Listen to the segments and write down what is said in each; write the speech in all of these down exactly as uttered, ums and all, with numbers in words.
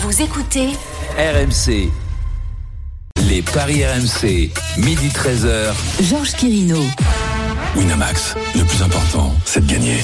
Vous écoutez R M C. Les paris R M C, midi treize heures. Georges Quirino. Winamax, le plus important, c'est de gagner.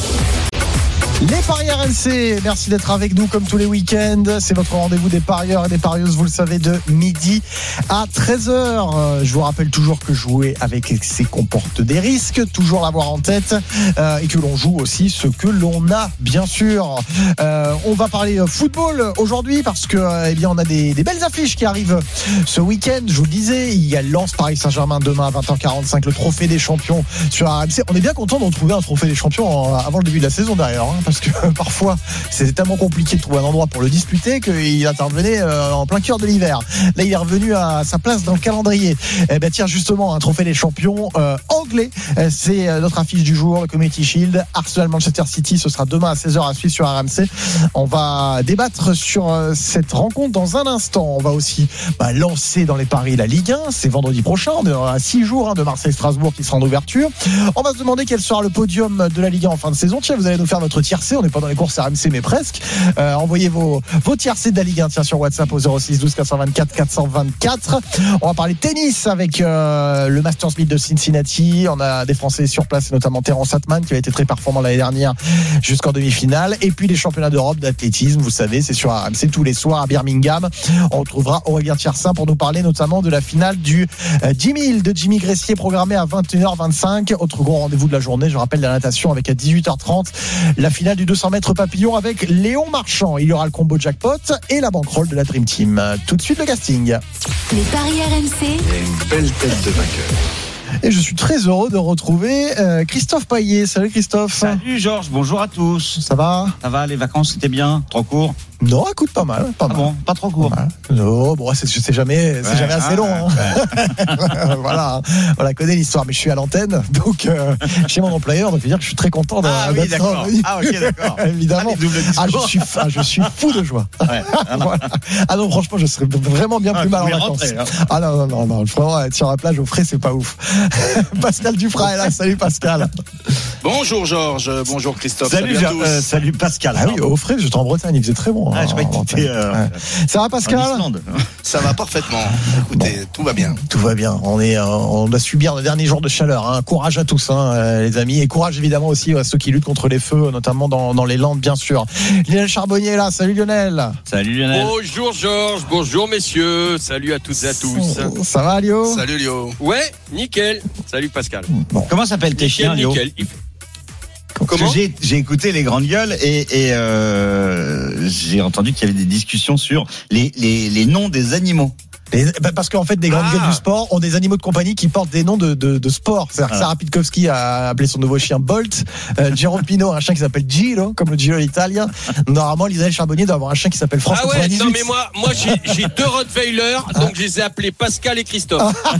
Les paris R M C, merci d'être avec nous comme tous les week-ends. C'est votre rendez-vous des parieurs et des parieuses, vous le savez, de midi à treize heures. Je vous rappelle toujours que jouer avec excès comporte des risques, toujours l'avoir en tête, euh, et que l'on joue aussi ce que l'on a, bien sûr. Euh, on va parler football aujourd'hui parce que, euh, eh bien, on a des, des belles affiches qui arrivent ce week-end. Je vous le disais, il y a Lens Paris Saint-Germain demain à vingt heures quarante-cinq, le trophée des champions sur R M C. On est bien content de retrouver un trophée des champions avant le début de la saison derrière, hein, parce que parfois c'était tellement compliqué de trouver un endroit pour le disputer qu'il intervenait en plein cœur de l'hiver. Là, il est revenu à sa place dans le calendrier. Eh ben tiens, justement, un trophée des champions euh, anglais, c'est notre affiche du jour, le Community Shield. Arsenal Manchester City, ce sera demain à seize heures à suivre sur R M C. On va débattre sur cette rencontre dans un instant. On va aussi bah, lancer dans les paris la Ligue un. C'est vendredi prochain, on est à six jours hein, de Marseille-Strasbourg qui sera en ouverture. On va se demander quel sera le podium de la Ligue un en fin de saison. Tiens, vous allez nous faire votre tiercé. On n'est pas dans les courses R M C, mais presque. Euh, envoyez vos, vos tiercés de la Ligue un tiens, sur WhatsApp au zéro six douze quatre cent vingt-quatre quatre cent vingt-quatre. On va parler tennis avec euh, le Masters mille de Cincinnati. On a des Français sur place, notamment Terence Atman qui a été très performant l'année dernière jusqu'en demi-finale. Et puis les championnats d'Europe d'athlétisme, vous savez, c'est sur R M C tous les soirs à Birmingham. On retrouvera Aurélien Tiersin pour nous parler notamment de la finale du euh, dix mille de Jimmy Gressier programmée à vingt et une heures vingt-cinq. Autre gros rendez-vous de la journée, je rappelle la natation avec à dix-huit heures trente la finale du deux cents mètres papillon avec Léon Marchand. Il y aura le combo jackpot et la bankroll de la Dream Team. Tout de suite le casting. Les paris R M C. Il y a une belle tête de vainqueur. Et je suis très heureux de retrouver euh, Christophe Payet. Salut Christophe. Salut Georges, bonjour à tous. Ça va ? Ça va, les vacances c'était bien ? Trop court ? Non, écoute, pas mal. Pas Ah mal. bon, pas trop court. Non, bon, c'est, c'est jamais, c'est Ouais, jamais assez ah, long. Hein. Ouais. Voilà, on la connaît l'histoire, mais je suis à l'antenne, donc euh, chez mon employeur, donc je veux dire que je suis très content de, Ah d'être oui, d'accord. oui. Ah ok, d'accord. Évidemment. Ah, les doubles Ah, je discours. suis, ah, je suis fou de joie. Ouais, ah non. Voilà. Ah non, franchement, je serais vraiment bien Ah, plus mal en vous voulez vacances. rentrer, hein. Ah non, non, non, non, vraiment être sur la plage au frais, c'est pas ouf. Pascal Dufrat est là. Salut Pascal. Bonjour Georges, bonjour Christophe. Salut, Salut à Jean- tous. euh, salut Pascal. Ah oui, au frais, j'étais en Bretagne, il faisait très bon. Ah, hein, je croyais en que t'étais, Bretagne. euh, Ouais. Ça va en Pascal ? Islande. Ça va parfaitement. Écoutez, tout va bien. Tout va bien. On est, euh, on doit subir le dernier jour de chaleur. Hein. Courage à tous, hein, euh, les amis, et courage évidemment aussi à ceux qui luttent contre les feux, notamment dans, dans les Landes, bien sûr. Lionel Charbonnier est là. Salut Lionel. Salut Lionel. Bonjour Georges, bonjour messieurs, salut à toutes et à tous. Ça va, Lio ? Salut Léo. Ouais, nickel. Salut Pascal. Comment s'appellent tes chiens, Nickel, Léo ? nickel. Il- Parce que Comment j'ai, j'ai écouté les grandes gueules et, et euh, j'ai entendu qu'il y avait des discussions sur les, les, les noms des animaux. Les- bah, parce qu'en fait, des grandes Ah. gueules du sport ont des animaux de compagnie qui portent des noms de, de, de sport. C'est-à-dire que Ah. Sarah Pitkowski a appelé son nouveau chien Bolt. Euh, Jérôme Pino a un chien qui s'appelle Giro, comme le Giro italien. Normalement, Lionel Charbonnier doit avoir un chien qui s'appelle France Ah ouais, quatre-vingt-dix-huit. non mais moi, moi j'ai, j'ai deux Rottweiler, donc je les ai appelés Pascal et Christophe.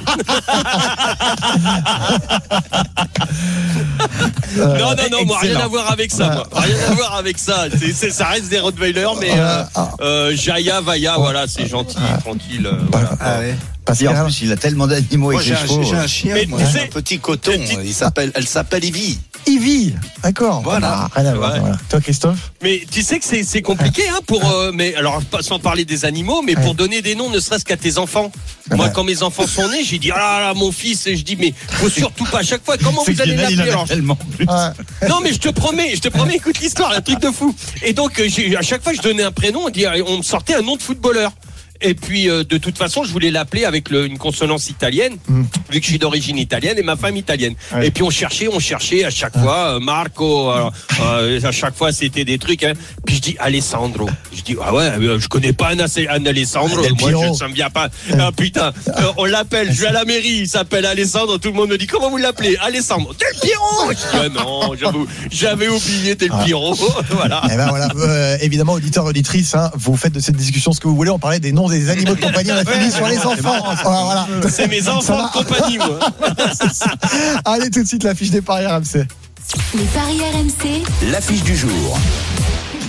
Euh, non, non, non, moi rien excellent. à voir avec ça. Moi. Rien à voir avec ça. C'est, c'est, ça reste des Rottweiler, mais euh, euh, Jaya, Vaya, voilà, c'est gentil, tranquille. euh, voilà. Ah ouais. Et Pascal. en plus, il a tellement d'animaux Moi avec j'ai les un, chevaux. j'ai un chien, Mais moi, tu j'ai sais- un petit coton. tu- Il s'appelle, elle s'appelle Ivy. Ivy, d'accord. Voilà. Ah, rien à voir. Ouais. Voilà. Toi, Christophe ? Mais tu sais que c'est, c'est compliqué, hein, pour, euh, mais alors pas sans parler des animaux, mais pour donner des noms, ne serait-ce qu'à tes enfants. Moi, Ouais. quand mes enfants sont nés, j'ai dit ah là là, mon fils, et je dis mais faut surtout pas à chaque fois. Comment C'est vous que allez Lionel, il en l'appeler a alors tellement plus. Ouais. Non mais je te promets, je te promets, écoute l'histoire, un truc de fou. Et donc euh, j'ai, à chaque fois je donnais un prénom, on, dit, on me sortait un nom de footballeur. Et puis euh, de toute façon, je voulais l'appeler avec le, une consonance italienne, Mm. vu que je suis d'origine italienne et ma femme italienne. Ouais. Et puis on cherchait, on cherchait à chaque fois euh, Marco. euh, euh, à chaque fois c'était des trucs. Hein. Puis je dis Alessandro. Je dis ah ouais, euh, je connais pas un, un Alessandro. Ah, Del Moi Piero. je, ça me vient pas. Ah putain, euh, on l'appelle. Je vais à la mairie, il s'appelle Alessandro. Tout le monde me dit comment vous l'appelez Alessandro. Del Piero. Je dis ah non, j'avoue, j'avais oublié Del Piero. Voilà. Eh ben voilà, euh, évidemment, auditeurs, auditrices, hein, vous faites de cette discussion ce que vous voulez. On parlait des noms des animaux de compagnie, on a fini sur les enfants. Voilà, voilà. C'est mes enfants de compagnie, moi. Allez, tout de suite, la fiche des paris R M C. Les paris R M C. L'affiche du jour.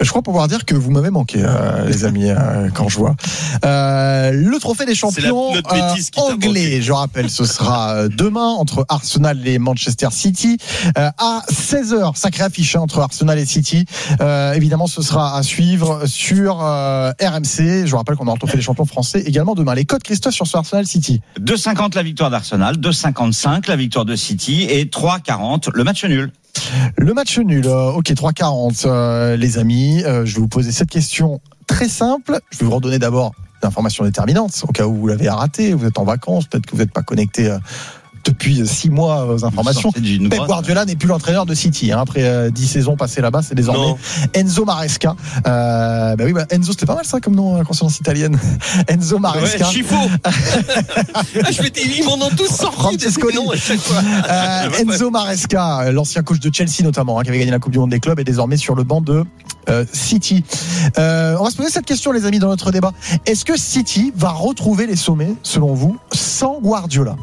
Je crois pouvoir dire que vous m'avez manqué, euh, les amis, euh, quand je vois. Euh, le trophée des champions C'est la- notre bêtise qui t'a anglais, manqué. je rappelle, ce sera demain entre Arsenal et Manchester City euh, à seize heures. Sacrée affiche hein, entre Arsenal et City. Euh, évidemment, ce sera à suivre sur euh, R M C. Je vous rappelle qu'on aura le trophée des champions français également demain. Les codes, Christophe, sur ce Arsenal City. deux cinquante la victoire d'Arsenal, deux cinquante-cinq la victoire de City et trois quarante le match nul. Le match nul, euh, ok, trois quarante, euh, les amis. Euh, je vais vous poser cette question très simple. Je vais vous redonner d'abord des informations déterminantes, au cas où vous l'avez raté, vous êtes en vacances, peut-être que vous n'êtes pas connecté euh, depuis six mois aux informations. Pep Guardiola n'est plus l'entraîneur de City. Hein, après euh, dix saisons passées là-bas, c'est désormais Non. Enzo Maresca. Euh, bah oui, bah, Enzo, c'était pas mal ça comme nom, consonance italienne. Enzo Maresca. Ouais, Chifo. Ah, je m'étais, ils m'en ont tous sorti des Francescoli. noms à chaque fois. Euh, Enzo Maresca, l'ancien coach de Chelsea notamment, hein, qui avait gagné la Coupe du Monde des clubs, est désormais sur le banc de euh, City. Euh, on va se poser cette question, les amis, dans notre débat. Est-ce que City va retrouver les sommets, selon vous, sans Guardiola?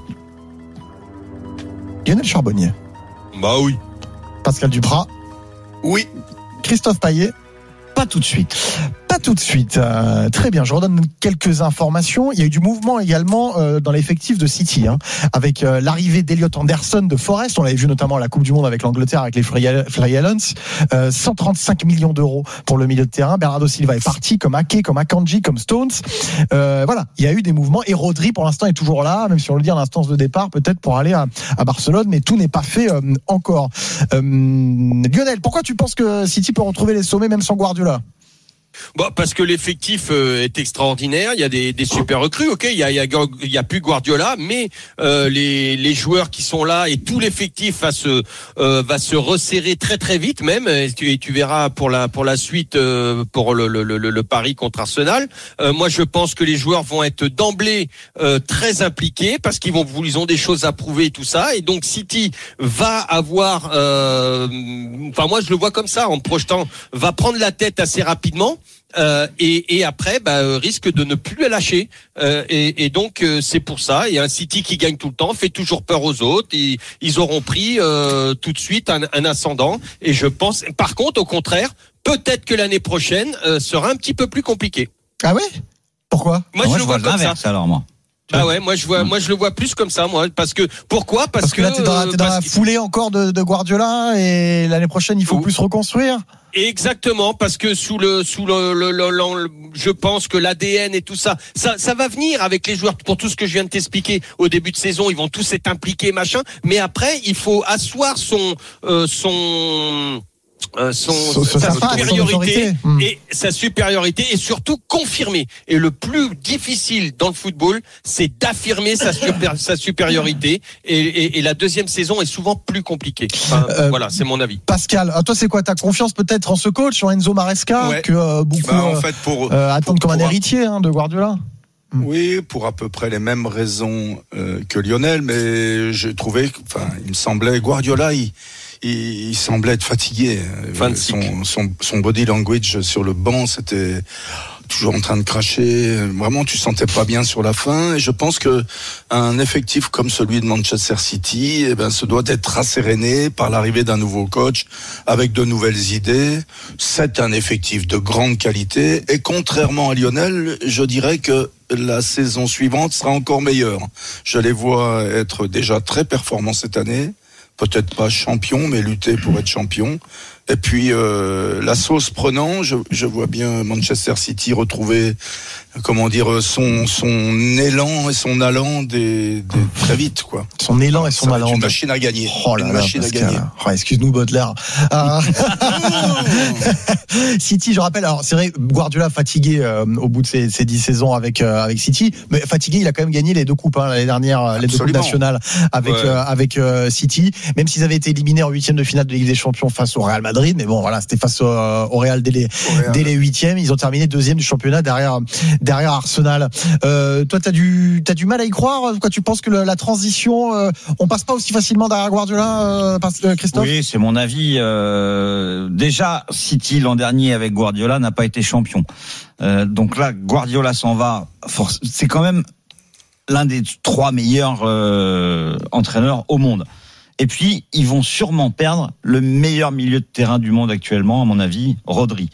Lionel Charbonnier, Bah oui. Pascal Duprat, Oui. Christophe Payet. Pas tout de suite. Pas tout de suite. Euh, très bien, je redonne quelques informations. Il y a eu du mouvement également euh, dans l'effectif de City, hein, avec euh, l'arrivée d'Elliot Anderson de Forest. On l'avait vu notamment à la Coupe du Monde avec l'Angleterre, avec les Fly Islands. Euh, cent trente-cinq millions d'euros pour le milieu de terrain. Bernardo Silva est parti, comme Ake, comme Akanji, comme Stones. Euh, voilà, il y a eu des mouvements. Et Rodri, pour l'instant, est toujours là, même si on le dit à l'instance de départ, peut-être pour aller à, à Barcelone, mais tout n'est pas fait euh, encore. Euh, Lionel, pourquoi tu penses que City peut retrouver les sommets même sans Guardiola? Bon, parce que l'effectif euh, est extraordinaire. Il y a des, des super recrues. Ok, il y a, il y a, il y a plus Guardiola, mais euh, les, les joueurs qui sont là et tout l'effectif va se euh, va se resserrer très très vite même. Et tu, et tu verras pour la pour la suite euh, pour le, le, le, le Paris contre Arsenal. Euh, moi, je pense que les joueurs vont être d'emblée euh, très impliqués parce qu'ils vont ils ont des choses à prouver et tout ça. Et donc City va avoir, euh, enfin moi je le vois comme ça en me projetant, va prendre la tête assez rapidement. Euh, et, et après, bah, euh, risque de ne plus la lâcher. Euh, et, et donc, euh, c'est pour ça. Et un City qui gagne tout le temps fait toujours peur aux autres. Et, ils auront pris euh, tout de suite un, un ascendant. Et je pense, par contre, au contraire, peut-être que l'année prochaine euh, sera un petit peu plus compliquée. Ah ouais? Pourquoi? Moi, moi je le vois, vois comme ça. Alors moi. Ah ouais, moi je vois, moi je le vois plus comme ça, moi, parce que pourquoi? Parce, Parce que, que là, t'es dans, la, t'es dans la foulée encore de, de Guardiola et l'année prochaine, il faut Ouh. plus reconstruire. Exactement, parce que sous le sous le, le, le, le, le je pense que l'A D N et tout ça, ça ça va venir avec les joueurs pour tout ce que je viens de t'expliquer au début de saison, ils vont tous être impliqués machin, mais après il faut asseoir son euh, son Euh, son, son, sa, sa supériorité son et sa supériorité et surtout confirmer. Et le plus difficile dans le football, c'est d'affirmer sa, super, sa supériorité. Et, et, et la deuxième saison est souvent plus compliquée. Enfin, euh, voilà, c'est mon avis. Pascal, à toi, c'est quoi ta confiance peut-être en ce coach, sur Enzo Maresca, ouais. que euh, beaucoup bah, en fait, pour, euh, attendent pour, comme pour un héritier hein, de Guardiola? Oui, pour à peu près les mêmes raisons euh, que Lionel, mais je trouvais, enfin, il me semblait Guardiola, il Il, il semblait être fatigué. Son, son, son body language sur le banc, c'était toujours en train de cracher. Vraiment, tu sentais pas bien sur la fin. Et je pense que un effectif comme celui de Manchester City, eh ben, se doit être rasséréné par l'arrivée d'un nouveau coach avec de nouvelles idées. C'est un effectif de grande qualité. Et contrairement à Lionel, je dirais que la saison suivante sera encore meilleure. Je les vois être déjà très performants cette année. Peut-être pas champion, mais lutter pour être champion. Et puis euh, la sauce prenant, je, je vois bien Manchester City retrouver, comment dire, son son élan et son allant des, des très vite, quoi. Son élan et son Ça allant. une machine à gagner. Oh là une là, machine Pascal. à gagner. Oh, excuse-nous Baudelaire. Euh... City, je rappelle, alors c'est vrai, Guardiola fatigué euh, au bout de ses, ses dix saisons avec euh, avec City, mais fatigué, il a quand même gagné les deux coupes hein, l'année dernière, les deux coupes nationales avec ouais. euh, avec euh, City. Même s'ils avaient été éliminés en huitième de finale de Ligue des Champions face au Real Madrid, mais bon voilà, c'était face au, au Real dès les Real. dès les huitièmes. Ils ont terminé deuxième du championnat derrière derrière Arsenal. Euh, toi, t'as du t'as du mal à y croire. Quoi, tu penses que le, la transition, euh, on passe pas aussi facilement derrière Guardiola, euh, Christophe? Oui, c'est mon avis. Euh, déjà, City l'an dernier avec Guardiola n'a pas été champion. Euh, donc là, Guardiola s'en va. Force, c'est quand même l'un des trois meilleurs euh, entraîneurs au monde. Et puis, ils vont sûrement perdre le meilleur milieu de terrain du monde actuellement, à mon avis, Rodri.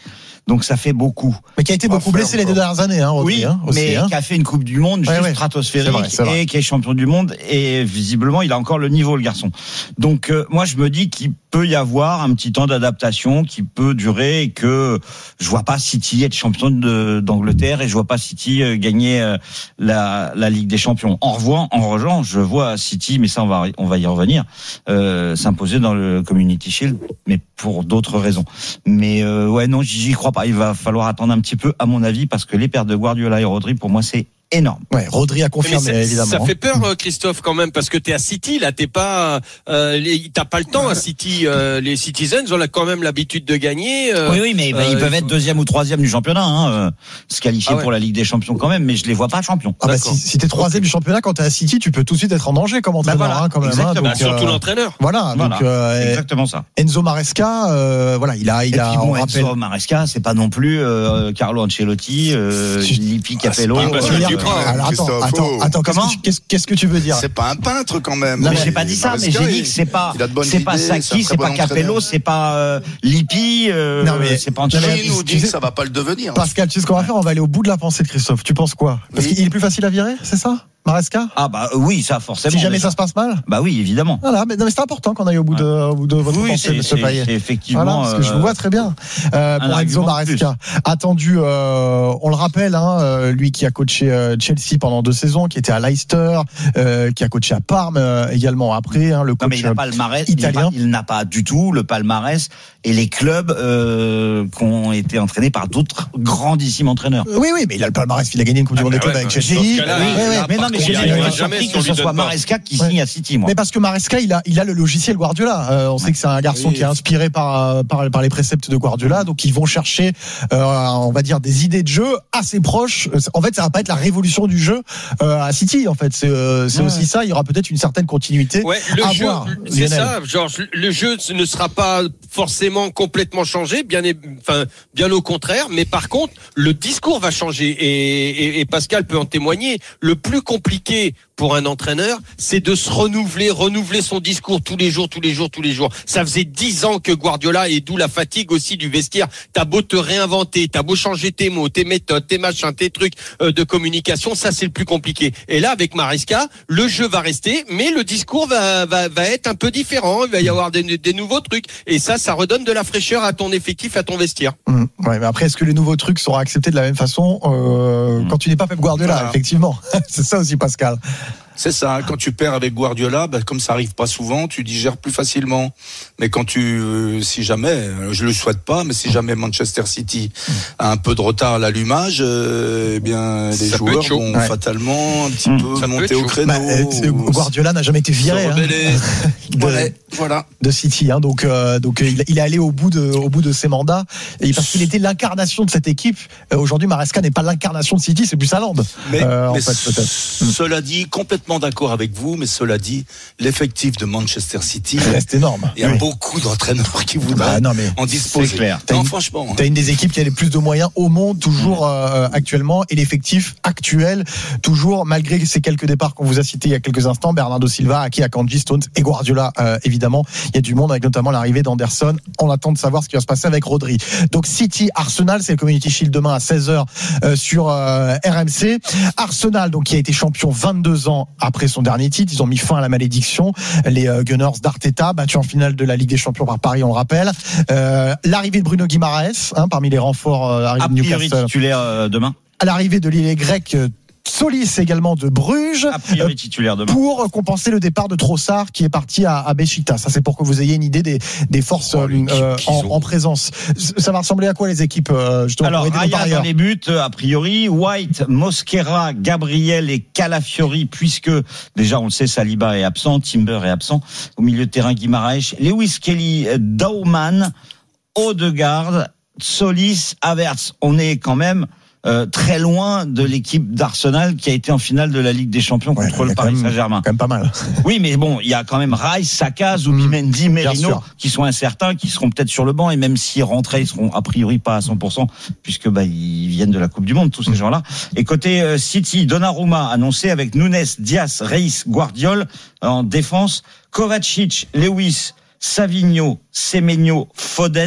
Donc ça fait beaucoup. Mais qui a été beaucoup blessé les deux dernières années, hein, Rodri, oui, hein, aussi, mais hein. qui a fait une Coupe du Monde ouais, juste ouais. stratosphérique c'est vrai, c'est vrai. et qui est champion du monde et visiblement il a encore le niveau, le garçon. Donc euh, moi je me dis qu'il peut y avoir un petit temps d'adaptation qui peut durer et que je vois pas City être champion de, d'Angleterre et je vois pas City euh, gagner euh, la, la Ligue des Champions. En revanche, en revanche, je vois City, mais ça on va on va y revenir, euh, s'imposer dans le Community Shield, mais pour d'autres raisons. Mais euh, ouais non, j'y crois pas. Il va falloir attendre un petit peu, à mon avis, parce que les pertes de Guardiola et Rodri, pour moi, c'est énorme. Ouais, Rodri a confirmé, mais ça, évidemment. Ça fait peur, Christophe, quand même, parce que t'es à City, là, t'es pas, euh, les, t'as pas le temps à City. Euh, les Citizens ont quand même l'habitude de gagner. Euh, oui, oui, mais bah, euh, ils peuvent être deuxième ou troisième du championnat, hein, euh, se qualifier ah ouais. pour la Ligue des Champions quand même, mais je les vois pas champions. Ah bah si, si t'es troisième du championnat quand t'es à City, tu peux tout de suite être en danger comme entraîneur, bah voilà, hein, quand même. Hein, donc, bah, surtout euh, l'entraîneur. Voilà, Voilà, donc euh, exactement ça. Enzo Maresca, euh, voilà, il a, il Et a, puis bon, on rappelle. Enzo Maresca, c'est pas non plus euh, Carlo Ancelotti, euh, Lippi Capello. Ah, c'est pas parce un que peintre, tu prends, quand même, Alors attends, Christophe. attends, Oh. attends, qu'est-ce Comment que tu- qu'est-ce, qu'est-ce que tu veux dire? C'est pas un peintre quand même. Non, mais Oui, j'ai pas dit ça, mais Maresca, j'ai dit il- que c'est pas, il a de bonnes c'est pas idées, c'est un Saki, très c'est bon pas Capello, entraîneur. c'est pas euh, Lippi, euh, Non, mais- c'est pas non, mais- Ancelotti. Qui nous tu dit sais- que ça va pas le devenir? Pascal, tu sais ce qu'on va faire? On va aller au bout de la pensée de Christophe. Tu penses quoi? Parce Oui. qu'il est plus facile à virer, c'est ça? Maresca? Ah bah oui, ça forcément. Si jamais déjà. ça se passe mal? Bah oui, évidemment. Voilà, mais, non, mais c'est important qu'on aille au bout de, au bout de votre Oui, pensée, c'est, monsieur c'est, Payet. c'est effectivement. Voilà, parce que je euh, vous vois très bien. Euh, un pour Enzo argument de Maresca, attendu, euh, on le rappelle, hein, euh, lui qui a coaché euh, Chelsea pendant deux saisons, qui était à Leicester, euh, qui a coaché à Parme euh, également après, hein, le coach Non mais il n'a pas le palmarès italien. Il, il n'a pas du tout le palmarès et les clubs euh, qui ont été entraînés par d'autres grandissimes entraîneurs. Euh, Oui, oui, mais il a le palmarès, il a gagné une Coupe du Ah Monde des bah clubs ouais, avec dans Chelsea. ce cas-là, Oui, là, oui, oui. là, Mais non, par mais contre, j'ai il dit, arrivera je suis jamais surpris si que on ce lui soit donne pas. Maresca qui Ouais. signe à City, moi. Mais parce que Maresca, il a, il a le logiciel Guardiola. Euh, on sait que c'est un garçon Oui. qui est inspiré par, par, par les préceptes de Guardiola, donc ils vont chercher, euh, on va dire, des idées de jeu assez proches. En fait, ça va pas être la révolution du jeu euh, à City. En fait, c'est, euh, c'est Ouais. aussi ça. Il y aura peut-être une certaine continuité. Ouais, le à jeu, voir, c'est Lionel. ça, Georges. Le jeu ne sera pas forcément complètement changé, bien, enfin, bien au contraire. Mais par contre, le discours va changer. Et, et, et Pascal peut en témoigner. Le plus compliqué pour un entraîneur, c'est de se renouveler, renouveler son discours tous les jours, tous les jours, tous les jours. Ça faisait dix ans que Guardiola, et d'où la fatigue aussi du vestiaire. T'as beau te réinventer, t'as beau changer tes mots, tes méthodes, tes machins, tes trucs euh, de communication, ça c'est le plus compliqué. Et là, avec Maresca, le jeu va rester, mais le discours va, va, va être un peu différent. Il va y avoir des, des nouveaux trucs. Et ça, ça redonne de la fraîcheur à ton effectif, à ton vestiaire. Mmh. Ouais, mais après, est-ce que les nouveaux trucs seront acceptés de la même façon euh, Mmh. quand tu n'es pas Pep Guardiola, Voilà. effectivement. C'est ça aussi, Pascal. C'est ça, quand tu perds avec Guardiola, bah, comme ça arrive pas souvent, tu digères plus facilement. Mais quand tu, euh, si jamais, euh, je le souhaite pas, mais si jamais Manchester City a un peu de retard à l'allumage, euh, eh bien, les Ça peut joueurs être chaud. vont Ouais. fatalement un petit Mmh. peu Ça peut monter être au chaud. créneau. Bah, euh, c'est- ou Guardiola n'a jamais été se viré. hein. rebeller. De- Ouais, voilà. de City, hein, donc euh, donc il, il est allé au bout de au bout de ses mandats et parce qu'il était l'incarnation de cette équipe. Euh, aujourd'hui, Maresca n'est pas l'incarnation de City, c'est plus Haaland. Mais, Euh, en mais fait, peut-être. cela dit, complètement d'accord avec vous, mais cela dit, l'effectif de Manchester City, Il reste énorme. il y a Oui. beaucoup d'entraîneurs qui voudraient Bah, non mais en disposer. c'est clair. T'as Non, une- franchement. hein. t'as une des équipes qui a les plus de moyens au monde toujours euh, actuellement et l'effectif actuel toujours malgré ces quelques départs qu'on vous a cités il y a quelques instants, Bernardo Silva, Aki Akanji, Stones et Guardiola euh, évidemment. Il y a du monde avec notamment l'arrivée d'Anderson. On attend de savoir ce qui va se passer avec Rodri. Donc City, Arsenal, c'est le Community Shield demain à seize heures euh, sur euh, R M C. Arsenal donc qui a été champion vingt-deux ans après son dernier titre, ils ont mis fin à la malédiction. Les euh, Gunners d'Arteta battus en finale de la Ligue des Champions par Paris, on le rappelle. Euh, l'arrivée de Bruno Guimaraes hein, parmi les renforts euh, arrivés A de priori Newcastle. titulaire euh, demain. À l'arrivée de l'île grecque euh, Solis également de Bruges. A priori titulaire demain. Pour compenser le départ de Trossard qui est parti à, à Beşiktaş. Ça c'est pour que vous ayez une idée des, des forces Oh, l'équipe euh, qu'ils en, ont. en présence. Ça va ressembler à quoi les équipes euh, justement, Alors, pour aider nos Raya dans parieurs les buts, euh, a priori, White, Mosquera, Gabriel et Calafiori, puisque déjà on le sait, Saliba est absent, Timber est absent. Au milieu de terrain, Guimaraes, Lewis Kelly, Daumann, Odegaard, Solis, Havertz. On est quand même euh, très loin de l'équipe d'Arsenal qui a été en finale de la Ligue des Champions Ouais, contre il y le a quand Paris même- Saint-Germain. quand même pas mal. Oui, mais bon, il y a quand même Rice, Saka, Zubimendi, Merino sûr. qui sont incertains, qui seront peut-être sur le banc et même s'ils rentraient, ils seront a priori pas à cent pour cent puisque bah ils viennent de la Coupe du Monde, tous ces gens-là. Et côté euh, City, Donnarumma annoncé avec Nunes, Diaz, Reis, Guardiol en défense, Kovacic, Lewis, Savigno, Semenyo, Foden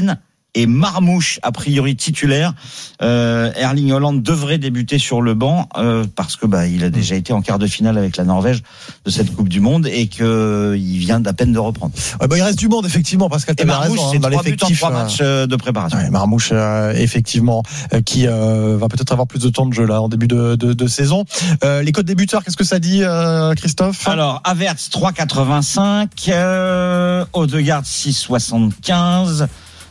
et Marmoush a priori titulaire. Euh, Erling Haaland devrait débuter sur le banc euh, parce que bah il a déjà été en quart de finale avec la Norvège de cette Coupe du Monde et que il vient d'à peine de reprendre. Ouais, bah, il reste du monde effectivement parce qu'elle t'avait raison c'est hein, dans trois buts en l'effectif. trois matchs euh, de préparation. Ouais, Marmoush euh, effectivement euh, qui euh, va peut-être avoir plus de temps de jeu là en début de, de, de saison. Euh, les codes des buteurs, qu'est-ce que ça dit euh, Christophe? Alors Havertz trois quatre-vingt-cinq, euh, Odegaard six soixante-quinze.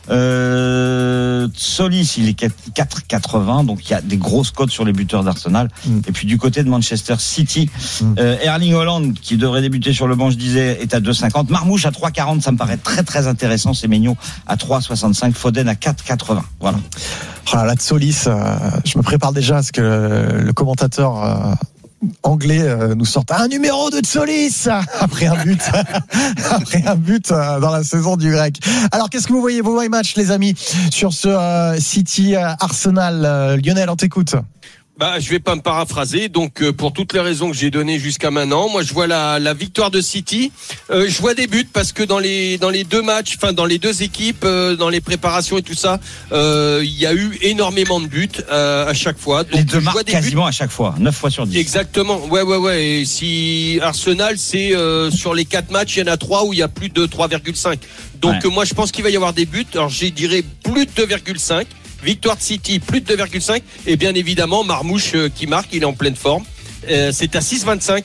Euh, Solis il est quatre quatre-vingts, donc il y a des grosses cotes sur les buteurs d'Arsenal. Mm. Et puis du côté de Manchester City, mm. euh, Erling Haaland qui devrait débuter sur le banc, je disais, est à deux cinquante. Marmoush à trois quarante, ça me paraît très très intéressant. Semenyo à trois soixante-cinq, Foden à quatre quatre-vingts. Voilà. Oh là là, de Solis, euh, je me prépare déjà à ce que le, le commentateur euh, anglais euh, nous sorte un numéro de Solis après un but après un but euh, dans la saison du grec. Alors qu'est-ce que vous voyez vos my match les amis sur ce euh, City Arsenal euh, Lionel, on t'écoute. Bah, je vais pas me paraphraser. Donc, euh, pour toutes les raisons que j'ai données jusqu'à maintenant, moi, je vois la, la victoire de City. Euh, je vois des buts parce que dans les dans les deux matchs, enfin dans les deux équipes, euh, dans les préparations et tout ça, euh, il y a eu énormément de buts euh, à chaque fois. Donc, les deux je marques vois des quasiment buts. À chaque fois, neuf fois sur dix. Exactement. Ouais, ouais, ouais. Et si Arsenal, c'est euh, sur les quatre matchs, il y en a trois où il y a plus de trois virgule cinq. Donc, ouais. euh, moi, je pense qu'il va y avoir des buts. Alors, je dirais plus de deux virgule cinq. Victoire de City, plus de deux virgule cinq. Et bien évidemment, Marmoush euh, qui marque, il est en pleine forme. Euh, c'est à six vingt-cinq.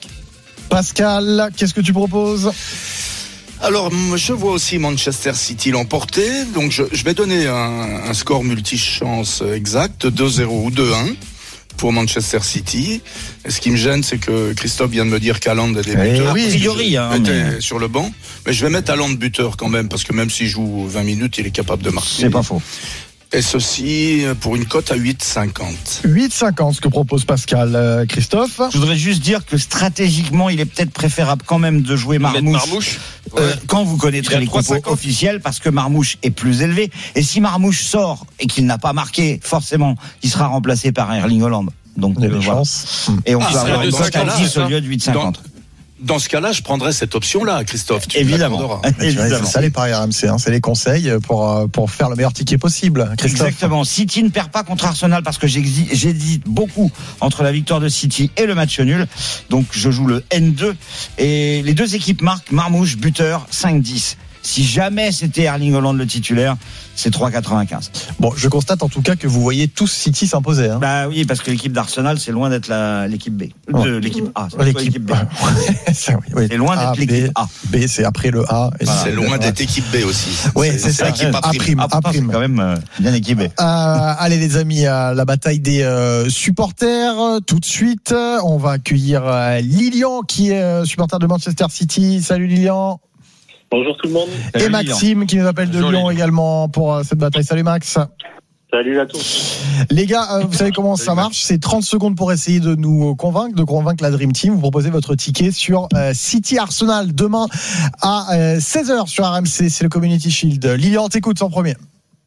Pascal, qu'est-ce que tu proposes ? Alors, je vois aussi Manchester City l'emporter. Donc, je, je vais donner un, un score multichance exact, deux zéro ou deux un pour Manchester City. Et ce qui me gêne, c'est que Christophe vient de me dire qu'Haaland est buteur. Oui, a priori, hein, était mais... sur le banc. Mais je vais mettre Haaland buteur quand même, parce que même s'il joue vingt minutes, il est capable de marquer. C'est pas faux. Et ceci pour une cote à huit cinquante. huit cinquante, ce que propose Pascal. Euh, Christophe ? Je voudrais juste dire que stratégiquement, il est peut-être préférable quand même de jouer Marmoush, Marmoush ouais. euh, quand vous connaîtrez les compos officiels, parce que Marmoush est plus élevé. Et si Marmoush sort et qu'il n'a pas marqué, forcément, il sera remplacé par Erling Haaland. Donc, il y a euh, des voilà. chances. Et on ah, peut avoir de une cote à dix au lieu de huit cinquante. Dans ce cas-là, je prendrais cette option-là, Christophe. Tu Évidemment. Évidemment. C'est ça les paris R M C, hein, c'est les conseils pour pour faire le meilleur ticket possible. Christophe. Exactement. City ne perd pas contre Arsenal parce que j'hésite beaucoup entre la victoire de City et le match nul. Donc je joue le N deux et les deux équipes marquent. Marmoush buteur cinq dix. Si jamais c'était Erling Haaland le titulaire, c'est trois quatre-vingt-quinze. Bon, je constate en tout cas que vous voyez tous City s'imposer. Hein. Bah oui, parce que l'équipe d'Arsenal, c'est loin d'être la, l'équipe B. De ouais. l'équipe A. C'est l'équipe, l'équipe B. c'est, oui, oui. c'est loin d'être A, l'équipe B, A. B, c'est après le A. Et voilà. C'est loin d'être équipe B aussi. Oui, c'est, c'est, c'est ça. L'équipe A prime. A prime. C'est quand même euh, bien équipé. Euh, allez les amis, euh, la bataille des euh, supporters. Tout de suite, on va accueillir euh, Lilian qui est euh, supporter de Manchester City. Salut Lilian. Bonjour tout le monde. Et Salut Maxime Lilian. Qui nous appelle de Bonjour, Lyon Lilian. Également pour euh, cette bataille. Salut Max. Salut à tous. Les gars, euh, vous savez comment Salut ça marche Max. C'est trente secondes pour essayer de nous convaincre, de convaincre la Dream Team. Vous proposez votre ticket sur euh, City Arsenal demain à euh, seize heures sur R M C. C'est le Community Shield. Lilian, t'écoutes en premier.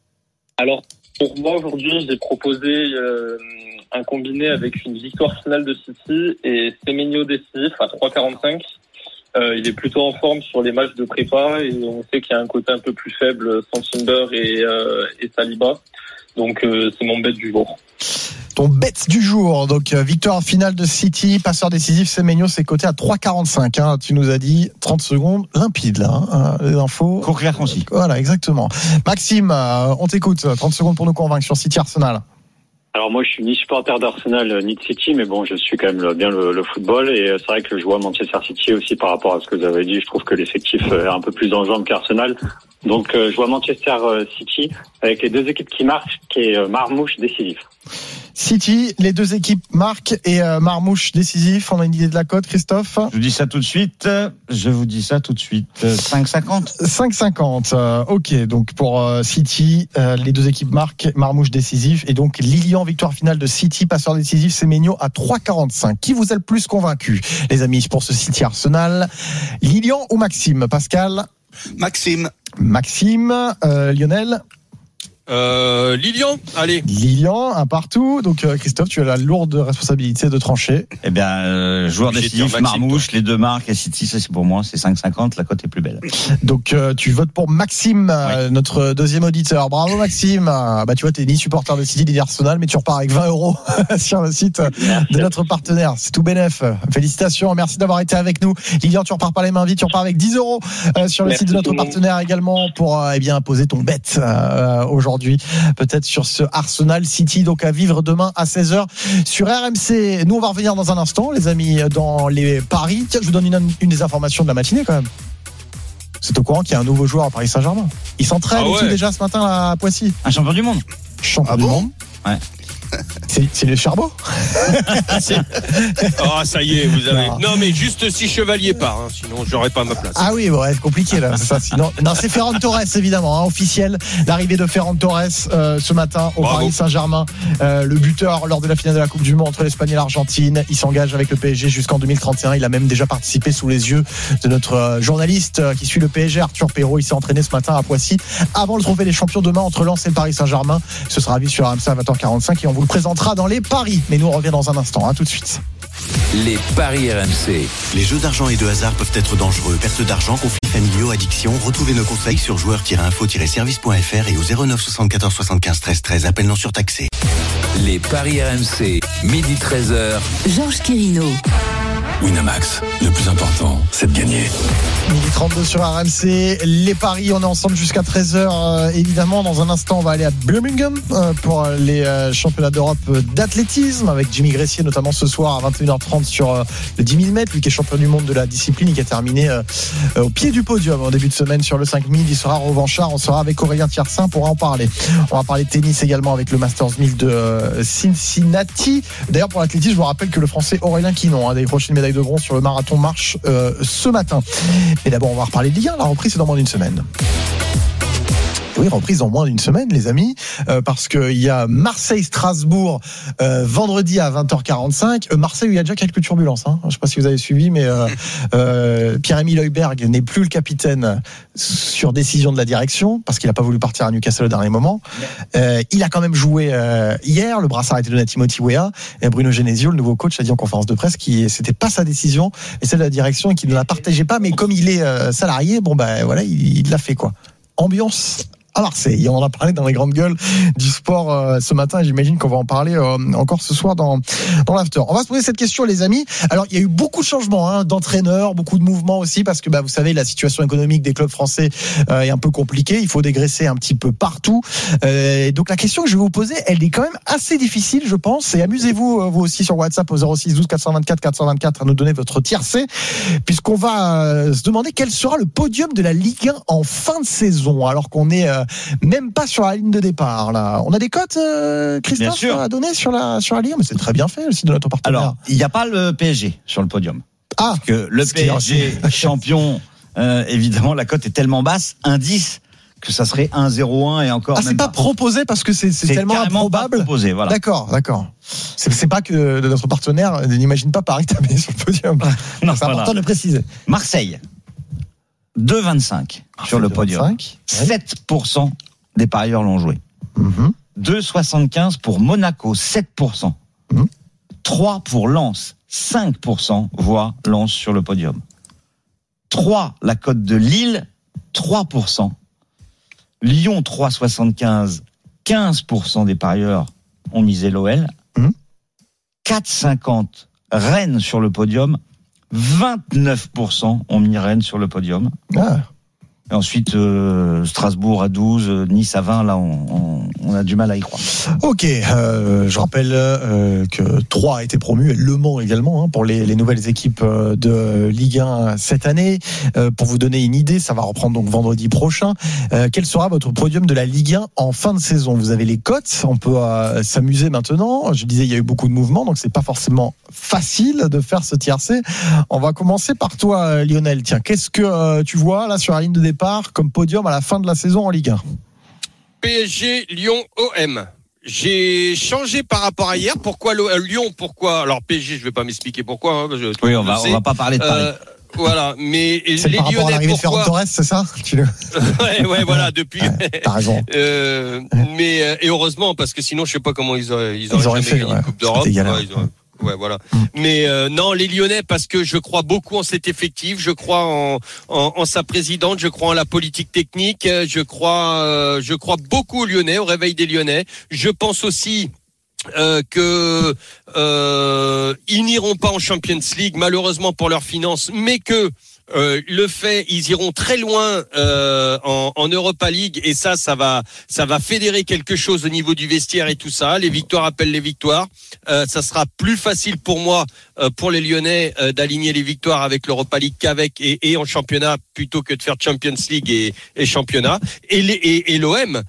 Alors, pour moi aujourd'hui, j'ai proposé euh, un combiné avec une victoire finale de City et Semenyo décisif à trois quarante-cinq. Euh, il est plutôt en forme sur les matchs de prépa et on sait qu'il y a un côté un peu plus faible sans Timber et, euh, et Saliba. Donc euh, c'est mon bet du jour. Ton bet du jour, donc euh, victoire finale de City, passeur décisif Semenyo, c'est coté à trois quarante-cinq. Hein, tu nous as dit trente secondes, limpide là, hein, les infos. Court clair concis. Voilà, exactement. Maxime, euh, on t'écoute, trente secondes pour nous convaincre sur City Arsenal. Alors moi je suis ni supporter d'Arsenal ni de City, mais bon je suis quand même bien le, le football et c'est vrai que je vois Manchester City aussi par rapport à ce que vous avez dit, je trouve que l'effectif est un peu plus en jambes qu'Arsenal. Donc euh, je vois Manchester City avec les deux équipes qui marquent, qui est Marmoush décisif. City, les deux équipes marquent et euh, Marmoush décisif. On a une idée de la cote, Christophe ? Je vous dis ça tout de suite. Je vous dis ça tout de suite. cinq cinquante cinq cinquante. Euh, ok, donc pour euh, City, euh, les deux équipes marquent, Marmoush décisif et donc Lilian, victoire finale de City, passeur décisif, Semenyo à trois quarante-cinq. Qui vous a le plus convaincu, les amis, pour ce City Arsenal ? Lilian ou Maxime ? Pascal ? Maxime. Maxime, euh, Lionel ? Euh, Lilian, allez. Lilian, un partout. Donc euh, Christophe, tu as la lourde responsabilité de trancher. Eh bien, euh, joueur décisif, Marmouche, les deux marques et City, c'est pour moi, c'est cinq cinquante, la cote est plus belle. Donc euh, tu votes pour Maxime, euh, oui. notre deuxième auditeur. Bravo Maxime. Euh, bah tu vois, t'es ni supporter de City ni d'Arsenal, mais tu repars avec vingt euros sur le site de notre partenaire. C'est tout bénef. Félicitations, merci d'avoir été avec nous. Lilian, tu repars pas les mains vides, tu repars avec dix euros euh, sur le merci site de notre partenaire également pour euh, eh bien poser ton bet euh, aujourd'hui. Peut-être sur ce Arsenal City, donc à vivre demain à seize heures sur R M C. Nous on va revenir dans un instant les amis dans les paris. Tiens, je vous donne une, une des informations de la matinée quand même. C'est au courant qu'il y a un nouveau joueur à Paris Saint-Germain. Il s'entraîne ah ouais. et tout déjà ce matin à Poissy. Un champion du monde. Champion ah du bon monde. Ouais. C'est, c'est le Charbot. Oh, ça y est, vous avez. Non, non mais juste si Chevalier part, hein, sinon j'aurais pas ma place. Ah oui, bon, c'est compliqué là. C'est ça, sinon... Non, c'est Ferran Torres évidemment, hein, officiel. L'arrivée de Ferran Torres euh, ce matin au Bravo. Paris Saint-Germain, euh, le buteur lors de la finale de la Coupe du Monde entre l'Espagne et l'Argentine. Il s'engage avec le P S G jusqu'en deux mille trente et un. Il a même déjà participé sous les yeux de notre euh, journaliste euh, qui suit le P S G, Arthur Perrault. Il s'est entraîné ce matin à Poissy avant le trophée des champions demain entre Lens et le Paris Saint-Germain. Ce sera à vie sur R M C à vingt heures quarante-cinq et on vous le présentera dans les paris. Mais nous on revient dans un instant, hein, tout de suite. Les paris R M C. Les jeux d'argent et de hasard peuvent être dangereux. Perte d'argent, conflits familiaux, addiction. Retrouvez nos conseils sur joueurs tiret info tiret service point f r et au zéro neuf soixante-quatorze soixante-quinze treize treize. Appel non surtaxé. Les paris R M C, midi treize heures. Georges Quirino. Winamax, le plus important, c'est de gagner. midi trente-deux sur R M C, les paris, on est ensemble jusqu'à treize heures. Euh, évidemment, dans un instant, on va aller à Birmingham euh, pour les euh, championnats d'Europe d'athlétisme avec Jimmy Gressier, notamment ce soir à vingt et une heures trente sur euh, le dix mille mètres, lui qui est champion du monde de la discipline et qui a terminé euh, euh, au pied du podium en début de semaine sur le cinq mille. Il sera revanchard, on sera avec Aurélien Tiersin pour en parler. On va parler de tennis également avec le Masters mille de euh, Cincinnati. D'ailleurs, pour l'athlétisme, je vous rappelle que le Français Aurélien Quinon a décroché une médaille de bronze sur le marathon marche euh, ce matin. Mais d'abord, on va reparler de Ligue un. La reprise, c'est dans moins d'une semaine. Oui, reprise dans moins d'une semaine, les amis, euh, parce qu'il y a Marseille-Strasbourg euh, vendredi à vingt heures quarante-cinq. Euh, Marseille, il y a déjà quelques turbulences. Hein. Je ne sais pas si vous avez suivi, mais euh, euh, Pierre-Emile Højbjerg n'est plus le capitaine sur décision de la direction, parce qu'il n'a pas voulu partir à Newcastle au dernier moment. Euh, il a quand même joué euh, hier. Le brassard a été donné à Timothy Weah. Et Bruno Genesio, le nouveau coach, a dit en conférence de presse que c'était pas sa décision, et celle de la direction, et qu'il ne la partageait pas. Mais comme il est euh, salarié, bon ben voilà, il, il l'a fait quoi. Ambiance à Marseille. On en a parlé dans les grandes gueules du sport euh, ce matin et j'imagine qu'on va en parler euh, encore ce soir dans, dans l'after. On va se poser cette question, les amis. Alors, il y a eu beaucoup de changements hein, d'entraîneurs, beaucoup de mouvements aussi parce que bah, vous savez, la situation économique des clubs français euh, est un peu compliquée. Il faut dégraisser un petit peu partout. Euh, donc, la question que je vais vous poser, elle est quand même assez difficile, je pense. Et amusez-vous, euh, vous aussi, sur WhatsApp au zéro six douze quatre cent vingt-quatre quatre cent vingt-quatre à nous donner votre tiercé puisqu'on va euh, se demander quel sera le podium de la Ligue un en fin de saison alors qu'on est euh, même pas sur la ligne de départ là. On a des cotes euh, Christophe à donner sur la sur la Ligue, mais c'est très bien fait le site de notre partenaire. Alors, il n'y a pas le P S G sur le podium. Ah, parce que le P S G champion euh, évidemment la cote est tellement basse, indice que ça serait un zéro un et encore ah, c'est pas, pas proposé parce que c'est, c'est, c'est tellement improbable. Proposé, voilà. D'accord, d'accord. C'est, c'est pas que notre partenaire n'imagine pas Paris taper sur le podium. Non, c'est voilà. important de le préciser. Marseille deux virgule vingt-cinq sur le podium. vingt-cinq sept pour cent des parieurs l'ont joué. Mm-hmm. deux virgule soixante-quinze pour Monaco, sept pour cent. Mm-hmm. trois pour Lens, cinq pour cent voient Lens sur le podium. trois, la cote de Lille, trois pour cent. Lyon, trois virgule soixante-quinze, quinze pour cent des parieurs ont misé l'O L. Mm-hmm. quatre virgule cinquante, Rennes sur le podium. vingt-neuf pour cent ont mis Rennes sur le podium. Ah. Et ensuite, euh, Strasbourg à douze, Nice à vingt, là, on, on, on a du mal à y croire. Ok, euh, je rappelle euh, que Troyes a été promu, et Le Mans également, hein, pour les, les nouvelles équipes de Ligue un cette année. Euh, pour vous donner une idée, ça va reprendre donc vendredi prochain. Euh, quel sera votre podium de la Ligue un en fin de saison ? Vous avez les cotes, on peut euh, s'amuser maintenant. Je disais, il y a eu beaucoup de mouvements, donc c'est pas forcément facile de faire ce tiercé. On va commencer par toi, Lionel. Tiens, qu'est-ce que euh, tu vois là sur la ligne de départ comme podium à la fin de la saison en Ligue un? P S G, Lyon, O M. J'ai changé par rapport à hier. Pourquoi Lyon? Pourquoi? Alors P S G, je vais pas m'expliquer pourquoi. Hein, je, oui, on va, on va pas parler de Paris. Euh, Voilà, mais c'est les par rapport à Lyonnais, l'arrivée de Ferran pourquoi Torres, c'est ça tu le... Ouais, ouais, voilà, depuis. Ouais, t'as raison. Euh, mais euh, et heureusement, parce que sinon, je sais pas comment ils auraient, ils auraient, Ils auraient jamais fait, gagné ouais. une Coupe d'Europe. C'était galère. Ouais, ils auraient- Ouais, voilà. Mm. Mais euh, non, les Lyonnais, parce que je crois beaucoup en cet effectif, je crois en, en, en sa présidente, je crois en la politique technique, je crois, euh, je crois beaucoup aux Lyonnais, au réveil des Lyonnais. Je pense aussi euh, que euh, ils n'iront pas en Champions League, malheureusement pour leurs finances, mais que Euh, le fait, ils iront très loin euh, en, en Europa League et ça, ça va, ça va fédérer quelque chose au niveau du vestiaire et tout ça. Les victoires appellent les victoires. Euh, ça sera plus facile pour moi, euh, pour les Lyonnais, euh, d'aligner les victoires avec l'Europa League qu'avec et, et en championnat plutôt que de faire Champions League et, et championnat. Et, les, et, et l'O M,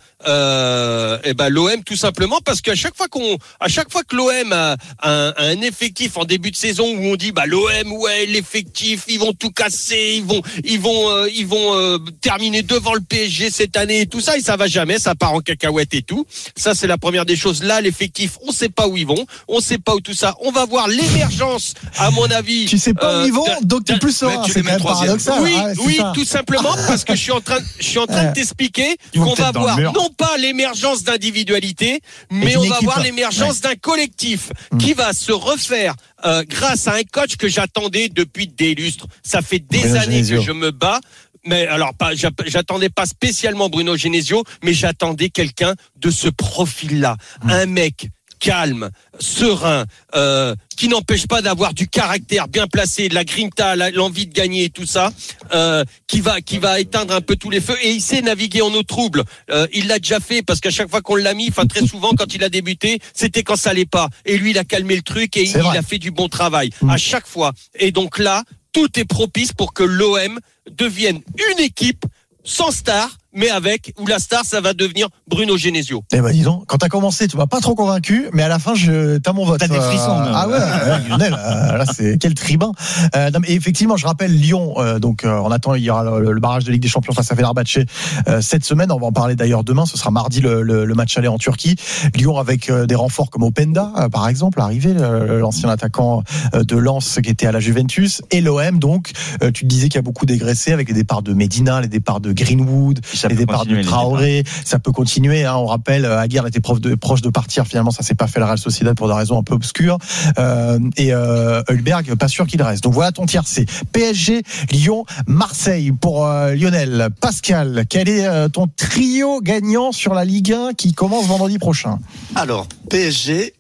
euh, et ben l'O M tout simplement parce qu'à chaque fois qu'on, à chaque fois que l'O M a, a, un, a un effectif en début de saison où on dit bah l'O M ouais l'effectif ils vont tout casser, ils vont ils vont euh, ils vont euh, terminer devant le P S G cette année et tout ça et ça va jamais, ça part en cacahuète et tout. Ça c'est la première des choses. Là l'effectif, on sait pas où ils vont, on sait pas où tout ça. On va voir l'émergence à mon avis. Tu sais pas euh, où ils vont, donc t'es plus serein. C'est quand même paradoxal. Oui, hein, oui, ça. tout simplement parce que je suis en train, je suis en train de t'expliquer Ils vont qu'on va peut-être dans le voir mur. non pas l'émergence d'individualité, mais d'une on va équipe. voir l'émergence Ouais. d'un collectif Mm. qui va se refaire euh, grâce à un coach que j'attendais depuis des lustres. Ça fait des Bruno années Genesio. que je me bats. Mais alors, pas, j'app- j'attendais pas spécialement Bruno Genesio, mais j'attendais quelqu'un de ce profil-là, Mm. un mec calme, serein, euh, qui n'empêche pas d'avoir du caractère bien placé, de la grinta, la- l'envie de gagner et tout ça, euh, qui va qui va éteindre un peu tous les feux. Et il sait naviguer en eau trouble. Euh, il l'a déjà fait parce qu'à chaque fois qu'on l'a mis, enfin très souvent quand il a débuté, c'était quand ça allait pas. Et lui, il a calmé le truc et C'est il vrai. a fait du bon travail Mm. à chaque fois. Et donc là, tout est propice pour que l'O M devienne une équipe sans star, mais avec, où la star, ça va devenir Bruno Genesio. Eh ben dis donc, quand t'as commencé, tu m'as pas trop convaincu, mais à la fin, je t'as mon vote. T'as des frissons, Euh, même. ah ouais, ouais, Lionel, euh, là c'est quel tribun. Euh, non, mais effectivement, je rappelle Lyon. Euh, donc, euh, on attend, il y aura le, le barrage de Ligue des Champions face à Fenerbahçe euh, cette semaine. On va en parler d'ailleurs demain. Ce sera mardi le, le, le match aller en Turquie. Lyon avec euh, des renforts comme Openda, euh, par exemple, arrivé, le- l'ancien attaquant euh, de Lens qui était à la Juventus, et l'O M. Donc, euh, tu te disais qu'il y a beaucoup dégraissé avec les départs de Medina, les départs de Greenwood, Ça les peut départs de continuer, les Traoré. Ça peut continuer. Hein. On rappelle, euh, Aguirre était proche de, proche de partir. Finalement, ça s'est pas fait la Real Sociedad pour des raisons un peu obscures. Euh, et euh, Hülberg, pas sûr qu'il reste. Donc voilà ton tiercé. P S G, Lyon, Marseille pour euh, Lionel. Pascal, quel est euh, ton trio gagnant sur la Ligue un qui commence vendredi prochain? Alors, P S G,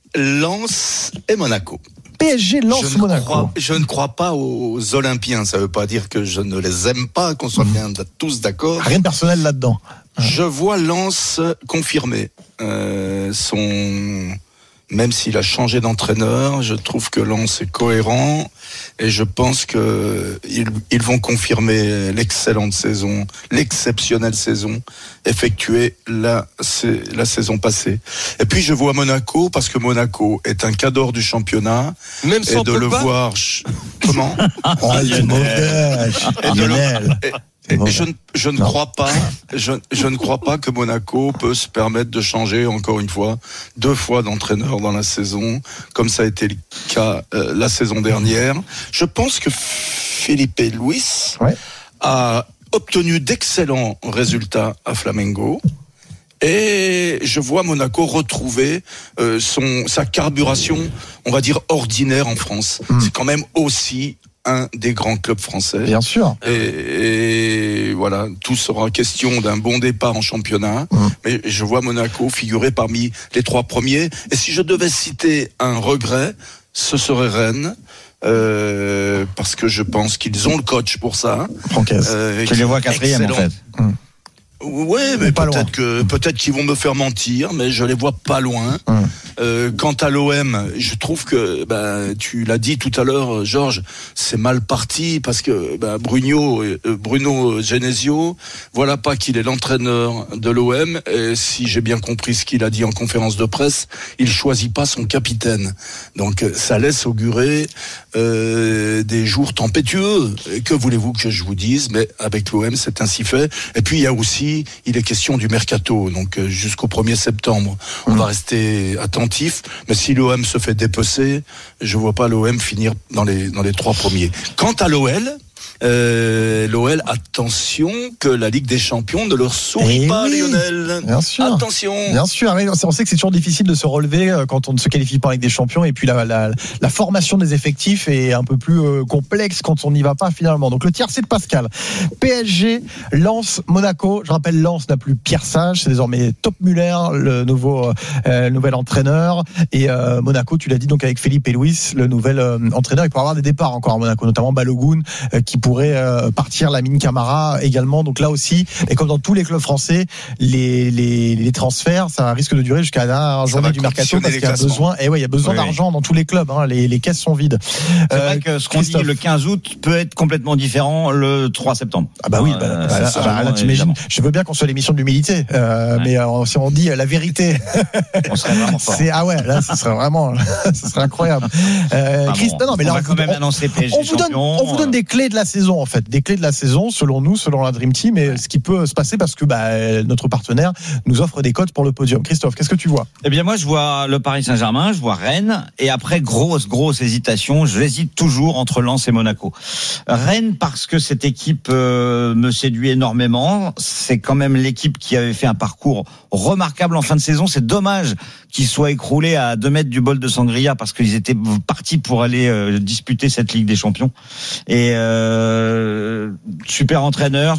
Lens et Monaco. P S G lance je, ne Monaco. crois, je ne crois pas aux Olympiens. Ça ne veut pas dire que je ne les aime pas, qu'on soit bien tous d'accord. Rien de personnel là-dedans. Je vois Lens confirmer euh, son... Même s'il a changé d'entraîneur, je trouve que Lens est cohérent et je pense que ils, ils vont confirmer l'excellente saison, l'exceptionnelle saison effectuée la, la saison passée. Et puis je vois Monaco parce que Monaco est un cadre du championnat. Même sans et de le Pogba. voir comment Oh, c'est mauvais. Et de le- Lionel. et- et je, ne- je ne Non. crois pas, je, je ne crois pas que Monaco peut se permettre de changer encore une fois deux fois d'entraîneur dans la saison, comme ça a été le cas euh, la saison dernière. Je pense que Felipe Luis Ouais. a obtenu d'excellents résultats à Flamengo. Et je vois Monaco retrouver euh, son sa carburation, on va dire ordinaire en France. Mm. C'est quand même aussi un des grands clubs français. Bien sûr. Et, et voilà, tout sera question d'un bon départ en championnat. Mmh. Mais je vois Monaco figurer parmi les trois premiers. Et si je devais citer un regret, ce serait Rennes. Euh, parce que je pense qu'ils ont le coach pour ça. Francaise. Euh, Tu les vois quatrième, en excellent. fait. Mmh. Ouais, mais Pas loin. peut-être que peut-être qu'ils vont me faire mentir, mais je les vois pas loin. Hum. Euh, quant à l'O M, je trouve que bah, tu l'as dit tout à l'heure, Georges, c'est mal parti parce que bah, Bruno, euh, Bruno Genesio, voilà pas qu'il est l'entraîneur de l'O M. Et si j'ai bien compris ce qu'il a dit en conférence de presse, il choisit pas son capitaine. Donc ça laisse augurer euh, des jours tempétueux. Et que voulez-vous que je vous dise? Mais avec l'O M, c'est ainsi fait. Et puis il y a aussi, il est question du mercato. Donc euh, jusqu'au premier septembre, on va rester attentif. Mais si l'O M se fait dépecer, je vois pas l'O M finir dans les dans les trois premiers. Quant à l'O L, Euh, L'O L, attention que la Ligue des Champions ne leur sourit Eh pas, oui, Lionel. Bien sûr. Attention. Bien sûr, oui, on sait que c'est toujours difficile de se relever quand on ne se qualifie pas avec des champions, et puis la, la, la formation des effectifs est un peu plus euh, complexe quand on n'y va pas finalement. Donc le tiers c'est de Pascal. P S G, Lens, Monaco. Je rappelle, Lens n'a plus Pierre Sage, c'est désormais Top Muller, le nouveau euh, nouvel entraîneur, et euh, Monaco, tu l'as dit, donc avec Philippe et Louis, le nouvel euh, entraîneur. Il pourrait avoir des départs encore à Monaco, notamment Balogun euh, qui pourrait euh, partir, Lamine Camara également. Donc là aussi, et comme dans tous les clubs français, les les, les transferts, ça risque de durer jusqu'à la dernière journée du mercato, parce qu'il y a besoin, et ouais, il y a besoin oui, d'argent oui. dans tous les clubs. Hein, les, les caisses sont vides. C'est euh, vrai que ce qu'on dit le quinze août peut être complètement différent le trois septembre. Ah bah oui, bah, euh, bah, là, bah, là t'imagines. Je veux bien qu'on soit l'émission de l'humilité, euh, ouais. mais euh, si on dit la vérité, on serait vraiment fort. C'est, ah ouais, là, ce serait vraiment, ce serait incroyable. Euh, ah Christ, bon, non, non, mais là, on va quand même annoncer P S G on vous donne, on vous donne des clés de la saison, en fait, des clés de la saison, selon nous, selon la Dream Team, et ce qui peut se passer parce que bah, notre partenaire nous offre des cotes pour le podium. Christophe, qu'est-ce que tu vois? Eh bien, moi, je vois le Paris Saint-Germain, je vois Rennes, et après, grosse, grosse hésitation, j'hésite toujours entre Lens et Monaco. Rennes, parce que cette équipe euh, me séduit énormément. C'est quand même l'équipe qui avait fait un parcours remarquable en fin de saison. C'est dommage qu'ils soient écroulés à deux mètres du bol de Sangria, parce qu'ils étaient partis pour aller euh, disputer cette Ligue des Champions. Et euh, super entraîneur.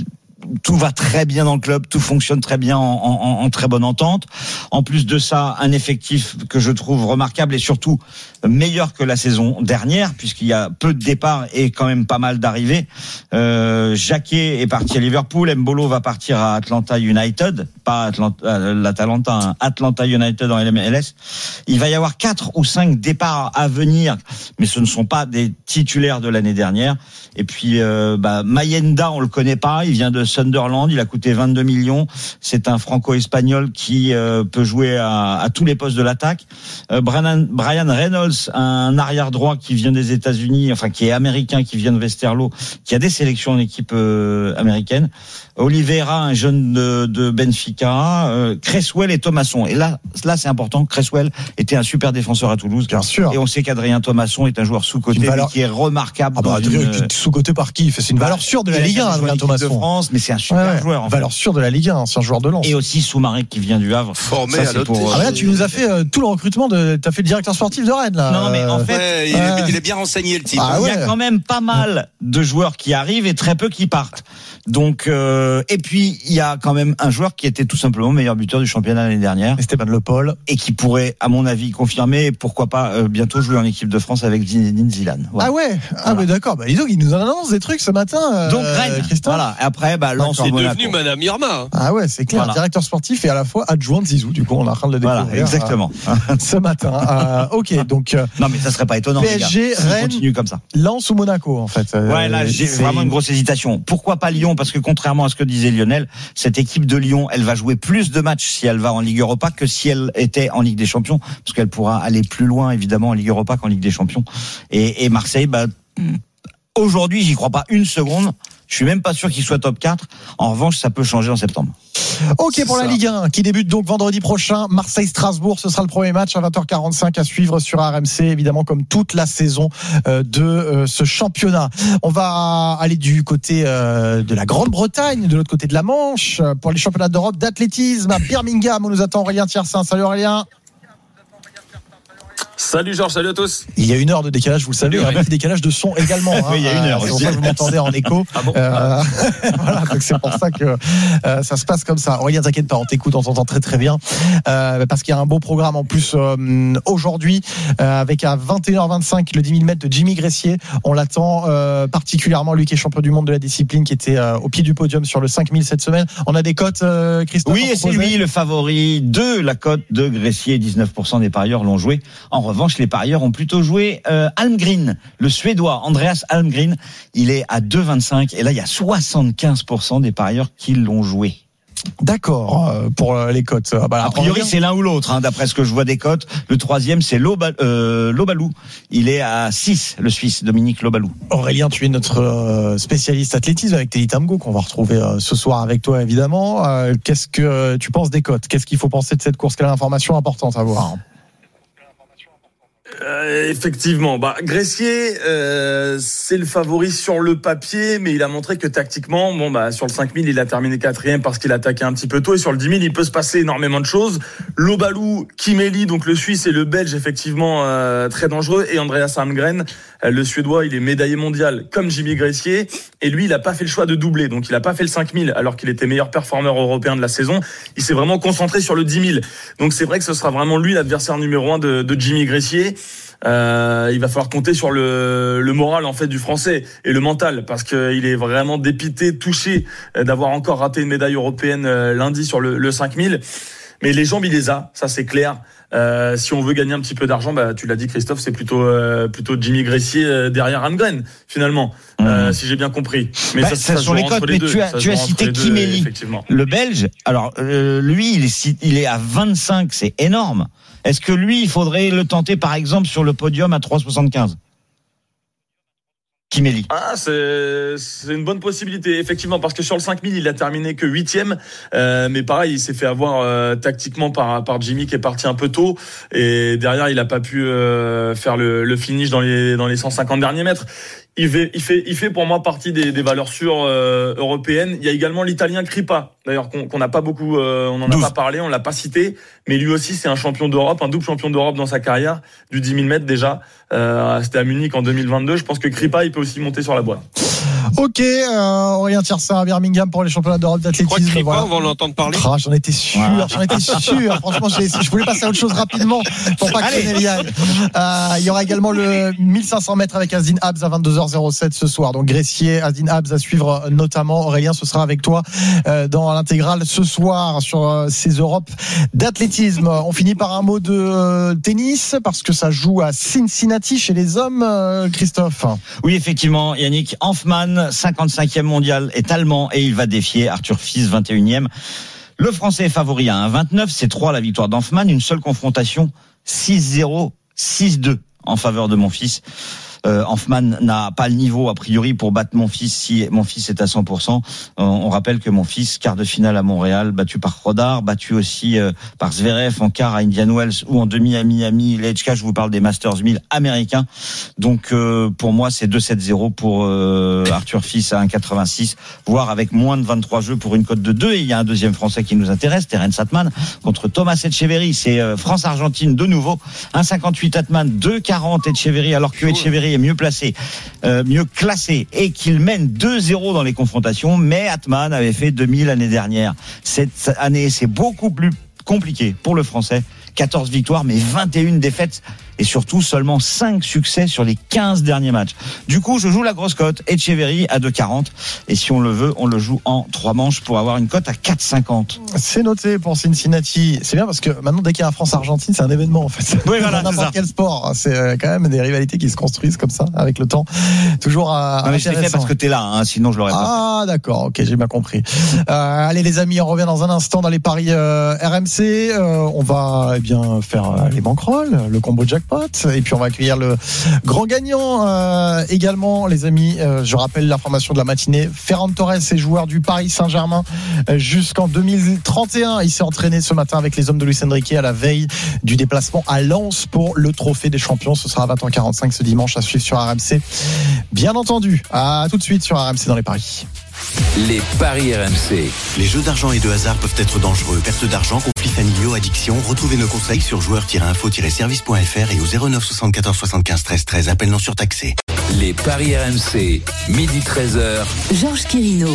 Tout va très bien dans le club, tout fonctionne très bien en, en, en très bonne entente. En plus de ça, un effectif que je trouve remarquable et surtout meilleur que la saison dernière, puisqu'il y a peu de départs et quand même pas mal d'arrivées. Euh, Jacquet est parti à Liverpool, Mbolo va partir à Atlanta United, pas Atlanta, l'Atalanta, Atlanta United en M L S. Il va y avoir quatre ou cinq départs à venir, mais ce ne sont pas des titulaires de l'année dernière. Et puis, euh, bah, Mayenda, on le connaît pas, il vient de Sunderland, il a coûté vingt-deux millions. C'est un franco-espagnol qui euh, peut jouer à, à tous les postes de l'attaque. Euh, Brian, Brian Reynolds, un arrière droit qui vient des États-Unis, enfin qui est américain, qui vient de Westerlo, qui a des sélections en équipe euh, américaine. Oliveira, un jeune de, de Benfica, euh, Cresswell et Thomasson. Et là, là c'est important. Cresswell était un super défenseur à Toulouse, bien sûr. Et on sait qu'Adrien Thomasson est un joueur sous-coté, valeur... qui est remarquable. Ah bah, Adrien, une... sous-coté par qui? C'est une valeur sûre de la Ligue un, Adrien Thomasson. De France, mais c'est un super ouais, joueur. En valeur fait. sûre de la Ligue un, c'est un joueur de Lens. Et aussi Soumaré qui vient du Havre. Formé ça, à l'O T G. pour... Ah bah là, tu nous as fait euh, tout le recrutement de. T'as fait le directeur sportif de Rennes là. Non, mais en fait, ouais, il, euh... est, il est bien renseigné le type. Ah, il ouais. y a quand même pas mal de joueurs qui arrivent et très peu qui partent. Donc, euh, et puis il y a quand même un joueur qui était tout simplement meilleur buteur du championnat l'année dernière, Esteban Le Paul, et qui pourrait, à mon avis, confirmer, pourquoi pas euh, bientôt jouer en équipe de France avec Zinedine Zidane. Voilà. Ah ouais, ah voilà. Ouais, d'accord. Bah dis donc, il nous en annonce des trucs ce matin. Euh, donc Rennes, Christophe. voilà. Et après, bah Lens, c'est Monaco. devenu Madame Irma. Ah ouais, c'est clair. Voilà. Directeur sportif et à la fois adjoint de Zizou. Du coup, on est en train de le découvrir. Voilà, exactement. Euh, ce matin. Euh, ok, donc. Euh, non, mais ça serait pas étonnant. P S G, les gars, Rennes, continue comme ça. Lens ou Monaco, en fait. Euh, ouais, là, j'ai vraiment une grosse hésitation. Pourquoi pas Lyon? Parce que contrairement à ce que disait Lionel, cette équipe de Lyon, elle va jouer plus de matchs si elle va en Ligue Europa que si elle était en Ligue des Champions, parce qu'elle pourra aller plus loin évidemment en Ligue Europa qu'en Ligue des Champions. Et, et Marseille, bah, aujourd'hui, j'y crois pas une seconde. Je suis même pas sûr qu'il soit top quatre. En revanche, ça peut changer en septembre. Ok, pour la Ligue un, qui débute donc vendredi prochain, Marseille-Strasbourg, ce sera le premier match à vingt heures quarante-cinq à suivre sur R M C, évidemment comme toute la saison de ce championnat. On va aller du côté de la Grande-Bretagne, de l'autre côté de la Manche, pour les championnats d'Europe d'athlétisme à Birmingham, où nous attend Aurélien Tiersin. Salut Aurélien. Salut Georges, salut à tous. Il y a une heure de décalage, vous le savez, oui, un petit décalage de son également. Hein. Oui, il y a une heure. C'est pour ça que vous m'entendez en écho. Ah bon euh, voilà, donc c'est pour ça que euh, ça se passe comme ça. Aurélien, t'inquiète pas, on t'écoute, on t'entend très très bien. Euh, parce qu'il y a un beau programme en plus euh, aujourd'hui, euh, avec à vingt et une heures vingt-cinq le dix mille mètres de Jimmy Gressier. On l'attend euh, particulièrement, lui qui est champion du monde de la discipline, qui était euh, au pied du podium sur le cinq mille cette semaine. On a des cotes, euh, Christophe? Oui, et c'est lui le favori de la cote de Gressier. dix-neuf pour cent des parieurs l'ont joué. En revanche, les parieurs ont plutôt joué euh, Almgren, le Suédois Andreas Almgren. Il est à deux virgule vingt-cinq et là il y a soixante-quinze pour cent des parieurs qui l'ont joué. D'accord, euh, pour euh, les cotes. Ah bah, a priori, c'est l'un ou l'autre, hein, d'après ce que je vois des cotes. Le troisième, c'est Loba, euh, Lobalou. Il est à six, le Suisse, Dominique Lobalou. Aurélien, tu es notre euh, spécialiste athlétisme avec Teddy Tamgo, qu'on va retrouver euh, ce soir avec toi, évidemment. Euh, qu'est-ce que tu penses des cotes? Qu'est-ce qu'il faut penser de cette course? Quelle information importante à voir? Euh, effectivement, bah Gressier, euh, c'est le favori sur le papier, mais il a montré que tactiquement, bon bah sur le cinq mille, il a terminé quatrième parce qu'il a attaqué un petit peu tôt, et sur le dix mille, il peut se passer énormément de choses. Lobalou, Kimeli, donc le Suisse et le Belge, effectivement euh, très dangereux, et Andreas Almgren, euh, le Suédois, il est médaillé mondial comme Jimmy Gressier, et lui, il a pas fait le choix de doubler, donc il a pas fait le cinq mille alors qu'il était meilleur performeur européen de la saison. Il s'est vraiment concentré sur le dix mille, donc c'est vrai que ce sera vraiment lui l'adversaire numéro un de, de Jimmy Gressier. Euh, il va falloir compter sur le, le moral en fait du Français et le mental, parce qu'il est vraiment dépité, touché d'avoir encore raté une médaille européenne lundi sur le, le cinq mille. Mais les jambes, il les a, ça c'est clair. Euh, si on veut gagner un petit peu d'argent, bah tu l'as dit Christophe, c'est plutôt euh, plutôt Jimmy Gressier euh, derrière Almgren finalement, mmh. euh, si j'ai bien compris. Mais bah, ça, ça, ça sur les cotes, mais tu as, tu as cité Kimeli, le Belge. Alors euh, lui, il est il est à vingt-cinq, c'est énorme. Est-ce que lui, il faudrait le tenter, par exemple, sur le podium à trois virgule soixante-quinze ? Kimeli. Ah, c'est, c'est une bonne possibilité, effectivement, parce que sur le cinq mille, il a terminé que huitième, euh, mais pareil, il s'est fait avoir euh, tactiquement par, par Jimmy, qui est parti un peu tôt, et derrière, il a pas pu euh, faire le, le finish dans les, dans les cent cinquante derniers mètres. Il fait, il fait, il fait pour moi partie des, des valeurs sûres euh, européennes. Il y a également l'Italien Crippa, d'ailleurs qu'on, qu'on n'a pas beaucoup, euh, on n'en a pas parlé, on l'a pas cité, mais lui aussi c'est un champion d'Europe, un double champion d'Europe dans sa carrière, du dix mille mètres déjà. Euh, c'était à Munich en deux mille vingt-deux. Je pense que Crippa, il peut aussi monter sur la boîte. Ok, euh, Aurélien Tiersin à Birmingham pour les championnats d'Europe d'athlétisme. Je crois que Crippa, voilà. on va en entendre parler. Ah, j'en étais sûr, voilà. j'en étais sûr. Franchement, j'ai, je voulais passer à autre chose rapidement pour pas que Lionel y aille. Euh, il y aura également le mille cinq cents mètres avec Asdin Habs à vingt-deux heures zéro sept ce soir. Donc Gressier, Asdin Habs à suivre notamment. Aurélien, ce sera avec toi euh, dans l'intégrale ce soir sur euh, ces Europes d'athlétisme. On finit par un mot de euh, tennis parce que ça joue à Cincinnati chez les hommes, euh, Christophe. Oui, effectivement, Yannick Hanfmann, cinquante-cinquième mondial, est allemand et il va défier Arthur Fils, vingt et unième. Le Français est favori à un virgule vingt-neuf, c'est trois la victoire d'Hanfmann, une seule confrontation, six zéro, six deux en faveur de mon fils. Euh, Hanfmann n'a pas le niveau a priori pour battre mon fils si mon fils est à cent pour cent. Euh, on rappelle que mon fils, quart de finale à Montréal, battu par Rodar, battu aussi euh, par Zverev en quart à Indian Wells ou en demi à Miami, Lechka, je vous parle des Masters mille américains. Donc euh, pour moi c'est deux sept zéro pour euh, Arthur Fils à un virgule quatre-vingt-six, voire avec moins de vingt-trois jeux pour une cote de deux. Et il y a un deuxième Français qui nous intéresse, Terence Atman contre Thomas Etcheverry. C'est euh, France-Argentine de nouveau, un virgule cinquante-huit Atman, deux quarante Etcheverry, alors que Etcheverry est mieux placé, euh, mieux classé et qu'il mène deux zéro dans les confrontations, mais Atman avait fait deux mille l'année dernière. Cette année, c'est beaucoup plus compliqué pour le Français. quatorze victoires, mais vingt et une défaites. Et surtout, seulement cinq succès sur les quinze derniers matchs. Du coup, je joue la grosse cote, Etcheverry à deux quarante. Et si on le veut, on le joue en trois manches pour avoir une cote à quatre cinquante. C'est noté pour Cincinnati. C'est bien parce que maintenant, dès qu'il y a un France-Argentine, c'est un événement, en fait. Oui, voilà, dans n'importe quel sport. C'est quand même des rivalités qui se construisent comme ça, avec le temps. Toujours à, non, mais je l'ai fait parce que t'es là, hein, sinon je l'aurais pas fait. Ah, d'accord. Ok, j'ai bien compris. Euh, allez, les amis, on revient dans un instant dans les paris euh, R M C. Euh, on va, eh bien, faire euh, les banquerolles, le combo jackpot. Et puis on va accueillir le grand gagnant euh, également, les amis. Euh, je rappelle l'information de la matinée. Ferran Torres est joueur du Paris Saint-Germain euh, jusqu'en deux mille trente et un. Il s'est entraîné ce matin avec les hommes de Luis Enrique à la veille du déplacement à Lens pour le trophée des champions. Ce sera à vingt heures quarante-cinq ce dimanche à suivre sur R M C. Bien entendu. À tout de suite sur R M C dans les paris. Les paris R M C. Les jeux d'argent et de hasard peuvent être dangereux. Perte d'argent, conflits familiaux, addiction. Retrouvez nos conseils sur joueurs tiret info tiret service point f r et au zéro neuf soixante-quatorze soixante-quinze treize treize. Appel non surtaxé. Les paris R M C. Midi treize heures. Georges Quirino.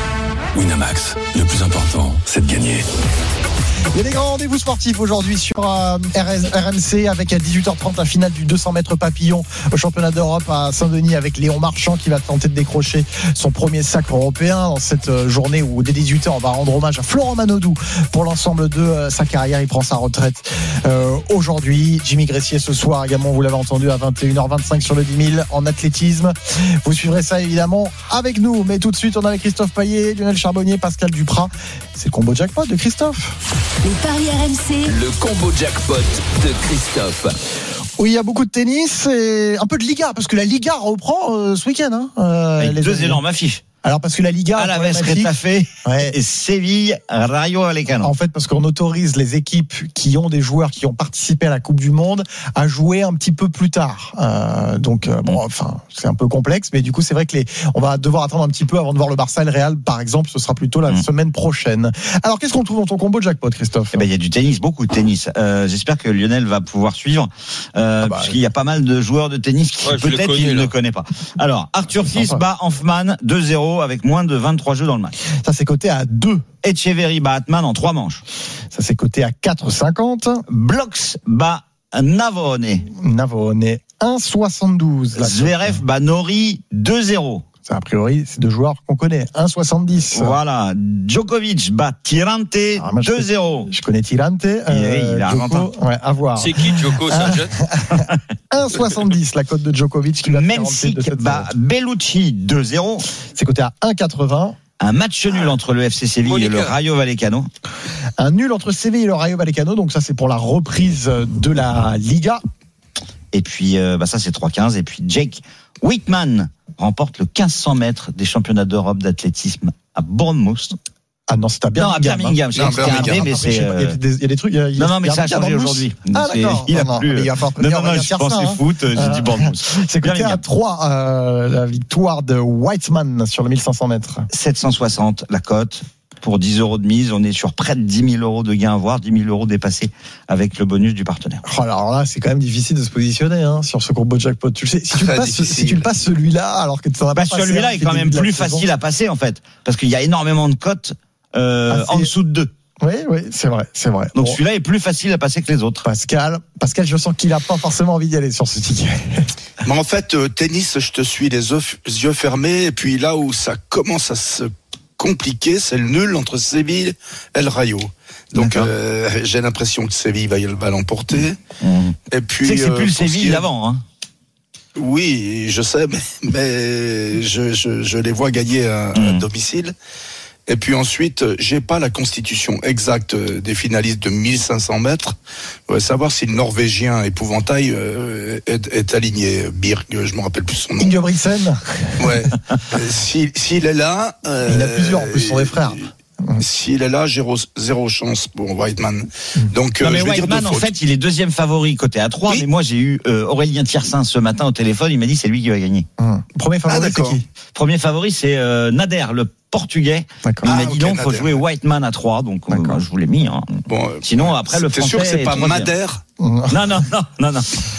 Winamax, le plus important, c'est de gagner. Il y a des grands rendez-vous sportifs aujourd'hui sur euh, R M C avec à dix-huit heures trente la finale du deux cents mètres papillon au championnat d'Europe à Saint-Denis avec Léon Marchand qui va tenter de décrocher son premier sacre européen dans cette journée où dès dix-huit heures on va rendre hommage à Florent Manodou pour l'ensemble de euh, sa carrière. Il prend sa retraite euh, aujourd'hui. Jimmy Gressier ce soir également, vous l'avez entendu, à vingt et une heures vingt-cinq sur le dix mille en athlétisme. Vous suivrez ça évidemment avec nous, mais tout de suite on a avec Christophe Payet, Lionel Charbonnier, Pascal Duprat. C'est le combo jackpot de Christophe. Les paris R M C. Le combo jackpot de Christophe. Oui, il y a beaucoup de tennis et un peu de Liga, parce que la Liga reprend euh, ce week-end. Hein, euh, Avec les deux amis. énormes affiches. Alors parce que la Liga Alaves, Retafe ouais. et Séville, Rayo Vallecano. En fait, parce qu'on autorise les équipes qui ont des joueurs qui ont participé à la Coupe du Monde à jouer un petit peu plus tard. Euh, donc euh, bon, enfin, c'est un peu complexe, mais du coup, c'est vrai que les, on va devoir attendre un petit peu avant de voir le Barça et le Real, par exemple. Ce sera plutôt la mmh. semaine prochaine. Alors, qu'est-ce qu'on trouve dans ton combo jackpot, Christophe ? Eh ben, il y a du tennis, beaucoup de tennis. Euh, j'espère que Lionel va pouvoir suivre, euh, ah bah, puisqu'il y a pas mal de joueurs de tennis qui ouais, peut-être il ne connaît pas. Alors, Arthur Fils bat Hoffman deux zéro avec moins de vingt-trois jeux dans le match. Ça, c'est coté à deux. Etcheverry bat Atman en trois manches. Ça, c'est coté à quatre cinquante. Blox bat Navone. Navone, un virgule soixante-douze. Zverev bat Nori deux zéro. Ça, a priori, c'est deux joueurs qu'on connaît. un virgule soixante-dix. Voilà. Djokovic bat Tirante ah, deux zéro. Je connais Tirante. Euh, oui, il a Djoko, ouais, à voir. C'est qui Djoko, c'est un jeune un virgule soixante-dix, la cote de Djokovic qui va Mensik bat Bellucci deux zéro. C'est coté à un virgule quatre-vingts. Un match nul entre le F C Séville Monica. Et le Rayo Vallecano. Un nul entre Séville et le Rayo Vallecano. Donc ça, c'est pour la reprise de la Liga. Et puis, euh, bah ça, c'est trois quinze. Et puis, Jake Whitman remporte le quinze cents mètres des championnats d'Europe d'athlétisme à Bournemouth. Ah non, c'est à Birmingham. Non, à Birmingham. Hein. C'est un B, mais c'est. Il y a des, il y a des trucs. Il y a, il y a, non, non, mais ça a changé aujourd'hui. Ah, d'accord. Il a non, plus. Non, il va non, non, non, je pensais hein. foot, j'ai dit Bournemouth. C'est coté à trois, euh, la victoire de Whiteman sur le mille cinq cents mètres. sept cent soixante, la cote. Pour dix euros de mise, on est sur près de dix mille euros de gain, voire dix mille euros dépassés avec le bonus du partenaire. Oh, alors là, c'est quand même difficile de se positionner hein, sur ce combo jackpot. Tu le sais, si tu, le passes, si tu le passes celui-là, alors que tu n'en as bah, pas passé. Celui-là est quand même plus facile à passer en fait, parce qu'il y a énormément de cotes euh, ah, en dessous de deux. Oui, oui, c'est vrai, c'est vrai. Donc bon. Celui-là est plus facile à passer que les autres. Pascal, Pascal, je sens qu'il n'a pas forcément envie d'y aller sur ce ticket. Mais en fait, euh, tennis, je te suis les yeux fermés, et puis là où ça commence à se compliqué, c'est le nul entre Séville et le Rayo. Donc euh, j'ai l'impression que Séville va, va l'emporter. Mmh. Et puis c'est que c'est plus euh, le Séville d'avant. Hein. Oui, je sais, mais, mais je, je, je les vois gagner à, mmh. à domicile. Et puis ensuite, j'ai pas la constitution exacte des finalistes de mille cinq cents mètres. On va savoir si le Norvégien épouvantail euh, est, est aligné. Birk, je me rappelle plus son nom. Ingebrigtsen. Ouais. S'il si, est là. Euh, il y en a plusieurs, en plus, sont des frères. S'il est là, zéro, zéro chance pour Whiteman. Donc, non, mais je vais Whiteman, dire en fait, il est deuxième favori côté à trois. Oui. Mais moi, j'ai eu euh, Aurélien Tiersin ce matin au téléphone. Il m'a dit c'est lui qui va gagner. Hum. Premier favori, ah, c'est qui ? Premier favori, c'est euh, Nader, le Portugais. D'accord. Il m'a ah, dit okay, donc, il faut jouer Whiteman à trois. Donc, euh, je vous l'ai mis. Hein. Bon, euh, Sinon, après, le français. T'es sûr que c'est pas Nader ? Non, non, non, non, non.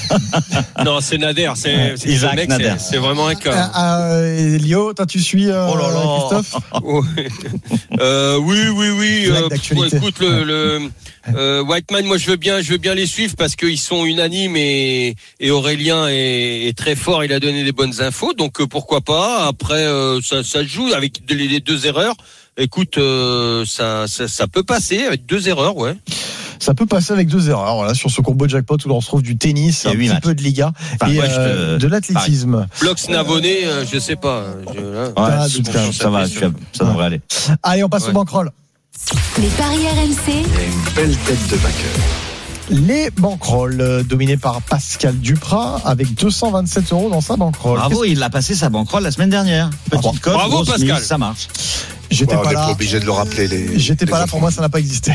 non, c'est Nader, c'est, c'est Isaac mec, Nader. C'est, c'est vraiment un cas. Euh, euh, Lio, toi, tu suis euh, oh là là. Christophe euh, Oui, oui, oui. Euh, écoute, le, le euh, Whiteman, moi, je veux bien, je veux bien les suivre parce qu'ils sont unanimes et, et Aurélien est, est très fort. Il a donné des bonnes infos, donc euh, pourquoi pas. Après, euh, ça, ça joue avec les deux erreurs. Écoute, euh, ça, ça, ça peut passer avec deux erreurs, ouais. Ça peut passer avec deux erreurs, voilà, sur ce combo jackpot où on retrouve du tennis, un petit matchs. peu de Liga enfin, et ouais, euh, te... de l'athlétisme. Blox Navonnet, euh, je sais pas. Je, là, ouais, ah, ça, ça, ça va, ça, ça devrait aller. Allez, on passe ouais. au bankroll. Les paris R M C. Il y a une belle tête de vainqueur. Les bankrolls euh, dominés par Pascal Duprat avec deux cent vingt-sept euros dans sa bankroll. Bravo, il a passé sa banquerolle la semaine dernière. Petite cote, bravo Pascal, mise, ça marche. J'étais wow, pas là. Pas obligé de le rappeler. Les, J'étais les pas là. enfants. Pour moi, ça n'a pas existé.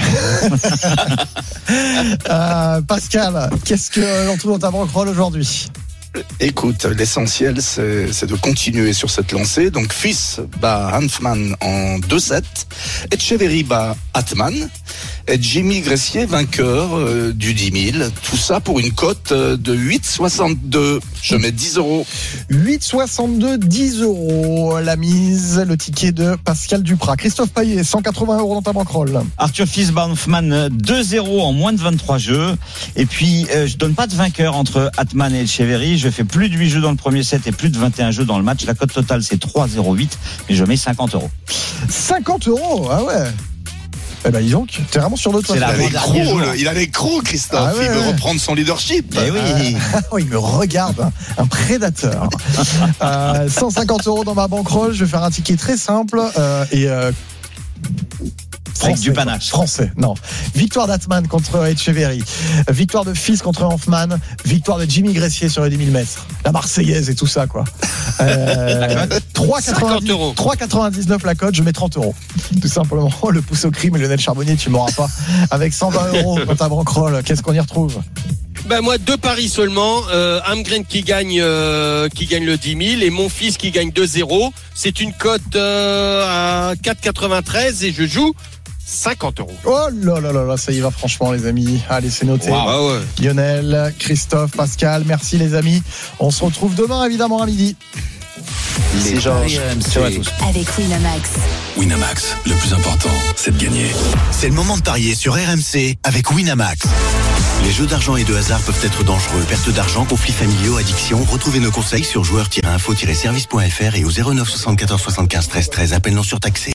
euh, Pascal, qu'est-ce que l'on trouve dans ta banquerolle aujourd'hui ? Écoute, l'essentiel, c'est, c'est de continuer sur cette lancée. Donc, Fils bat Hanfman en deux sept. Etcheverry bat Atman. Et Jimmy Gressier, vainqueur euh, du dix mille. Tout ça pour une cote euh, de huit virgule soixante-deux. Je mets dix euros. huit virgule soixante-deux, dix euros. La mise, le ticket de Pascal Duprat. Christophe Payet, cent quatre-vingts euros dans ta banquerolle. Arthur Fils bat Hanfman deux zéro en moins de vingt-trois jeux. Et puis, euh, je donne pas de vainqueur entre Atman et Etcheverry. Je fais plus de huit jeux dans le premier set et plus de vingt et un jeux dans le match. La cote totale, c'est trois virgule zéro huit. Mais je mets cinquante euros. cinquante euros, ah ouais. Eh ben dis donc, t'es vraiment sur le toit. Il a les crocs, il a les crocs, Christophe. Ah ouais, il veut ouais. reprendre son leadership. Eh oui. Oh, il me regarde, un prédateur. euh, cent cinquante euros dans ma banquerolle. Je vais faire un ticket très simple euh, et euh, Avec du panache. Français, non. Victoire d'Atman contre Etcheverry. Victoire de Fils contre Hanfman. Victoire de Jimmy Gressier sur les dix mille mètres. La Marseillaise et tout ça, quoi. Euh, trois virgule quatre-vingt-dix-neuf la cote, je mets trente euros. Tout simplement. Le pouce au crime, Lionel Charbonnier, tu m'auras pas. Avec cent vingt euros dans ta bankroll, qu'est-ce qu'on y retrouve? Ben moi, deux paris seulement. Euh, Amgren qui gagne, euh, qui gagne le dix mille et mon fils qui gagne deux zéro. C'est une cote euh, à quatre virgule quatre-vingt-treize et je joue cinquante euros. Oh là là là là, ça y va franchement les amis. Allez, c'est noté. Wow, ah ouais. Lionel, Christophe, Pascal, merci les amis. On se retrouve demain évidemment à midi. Les paris R M C avec Winamax. Winamax, le plus important, c'est de gagner. C'est le moment de parier sur R M C avec Winamax. Les jeux d'argent et de hasard peuvent être dangereux. Perte d'argent, conflits familiaux, addiction. Retrouvez nos conseils sur joueurs tiret info tiret service point f r et au zéro neuf soixante-quatorze soixante-quinze treize treize. Appel non surtaxé.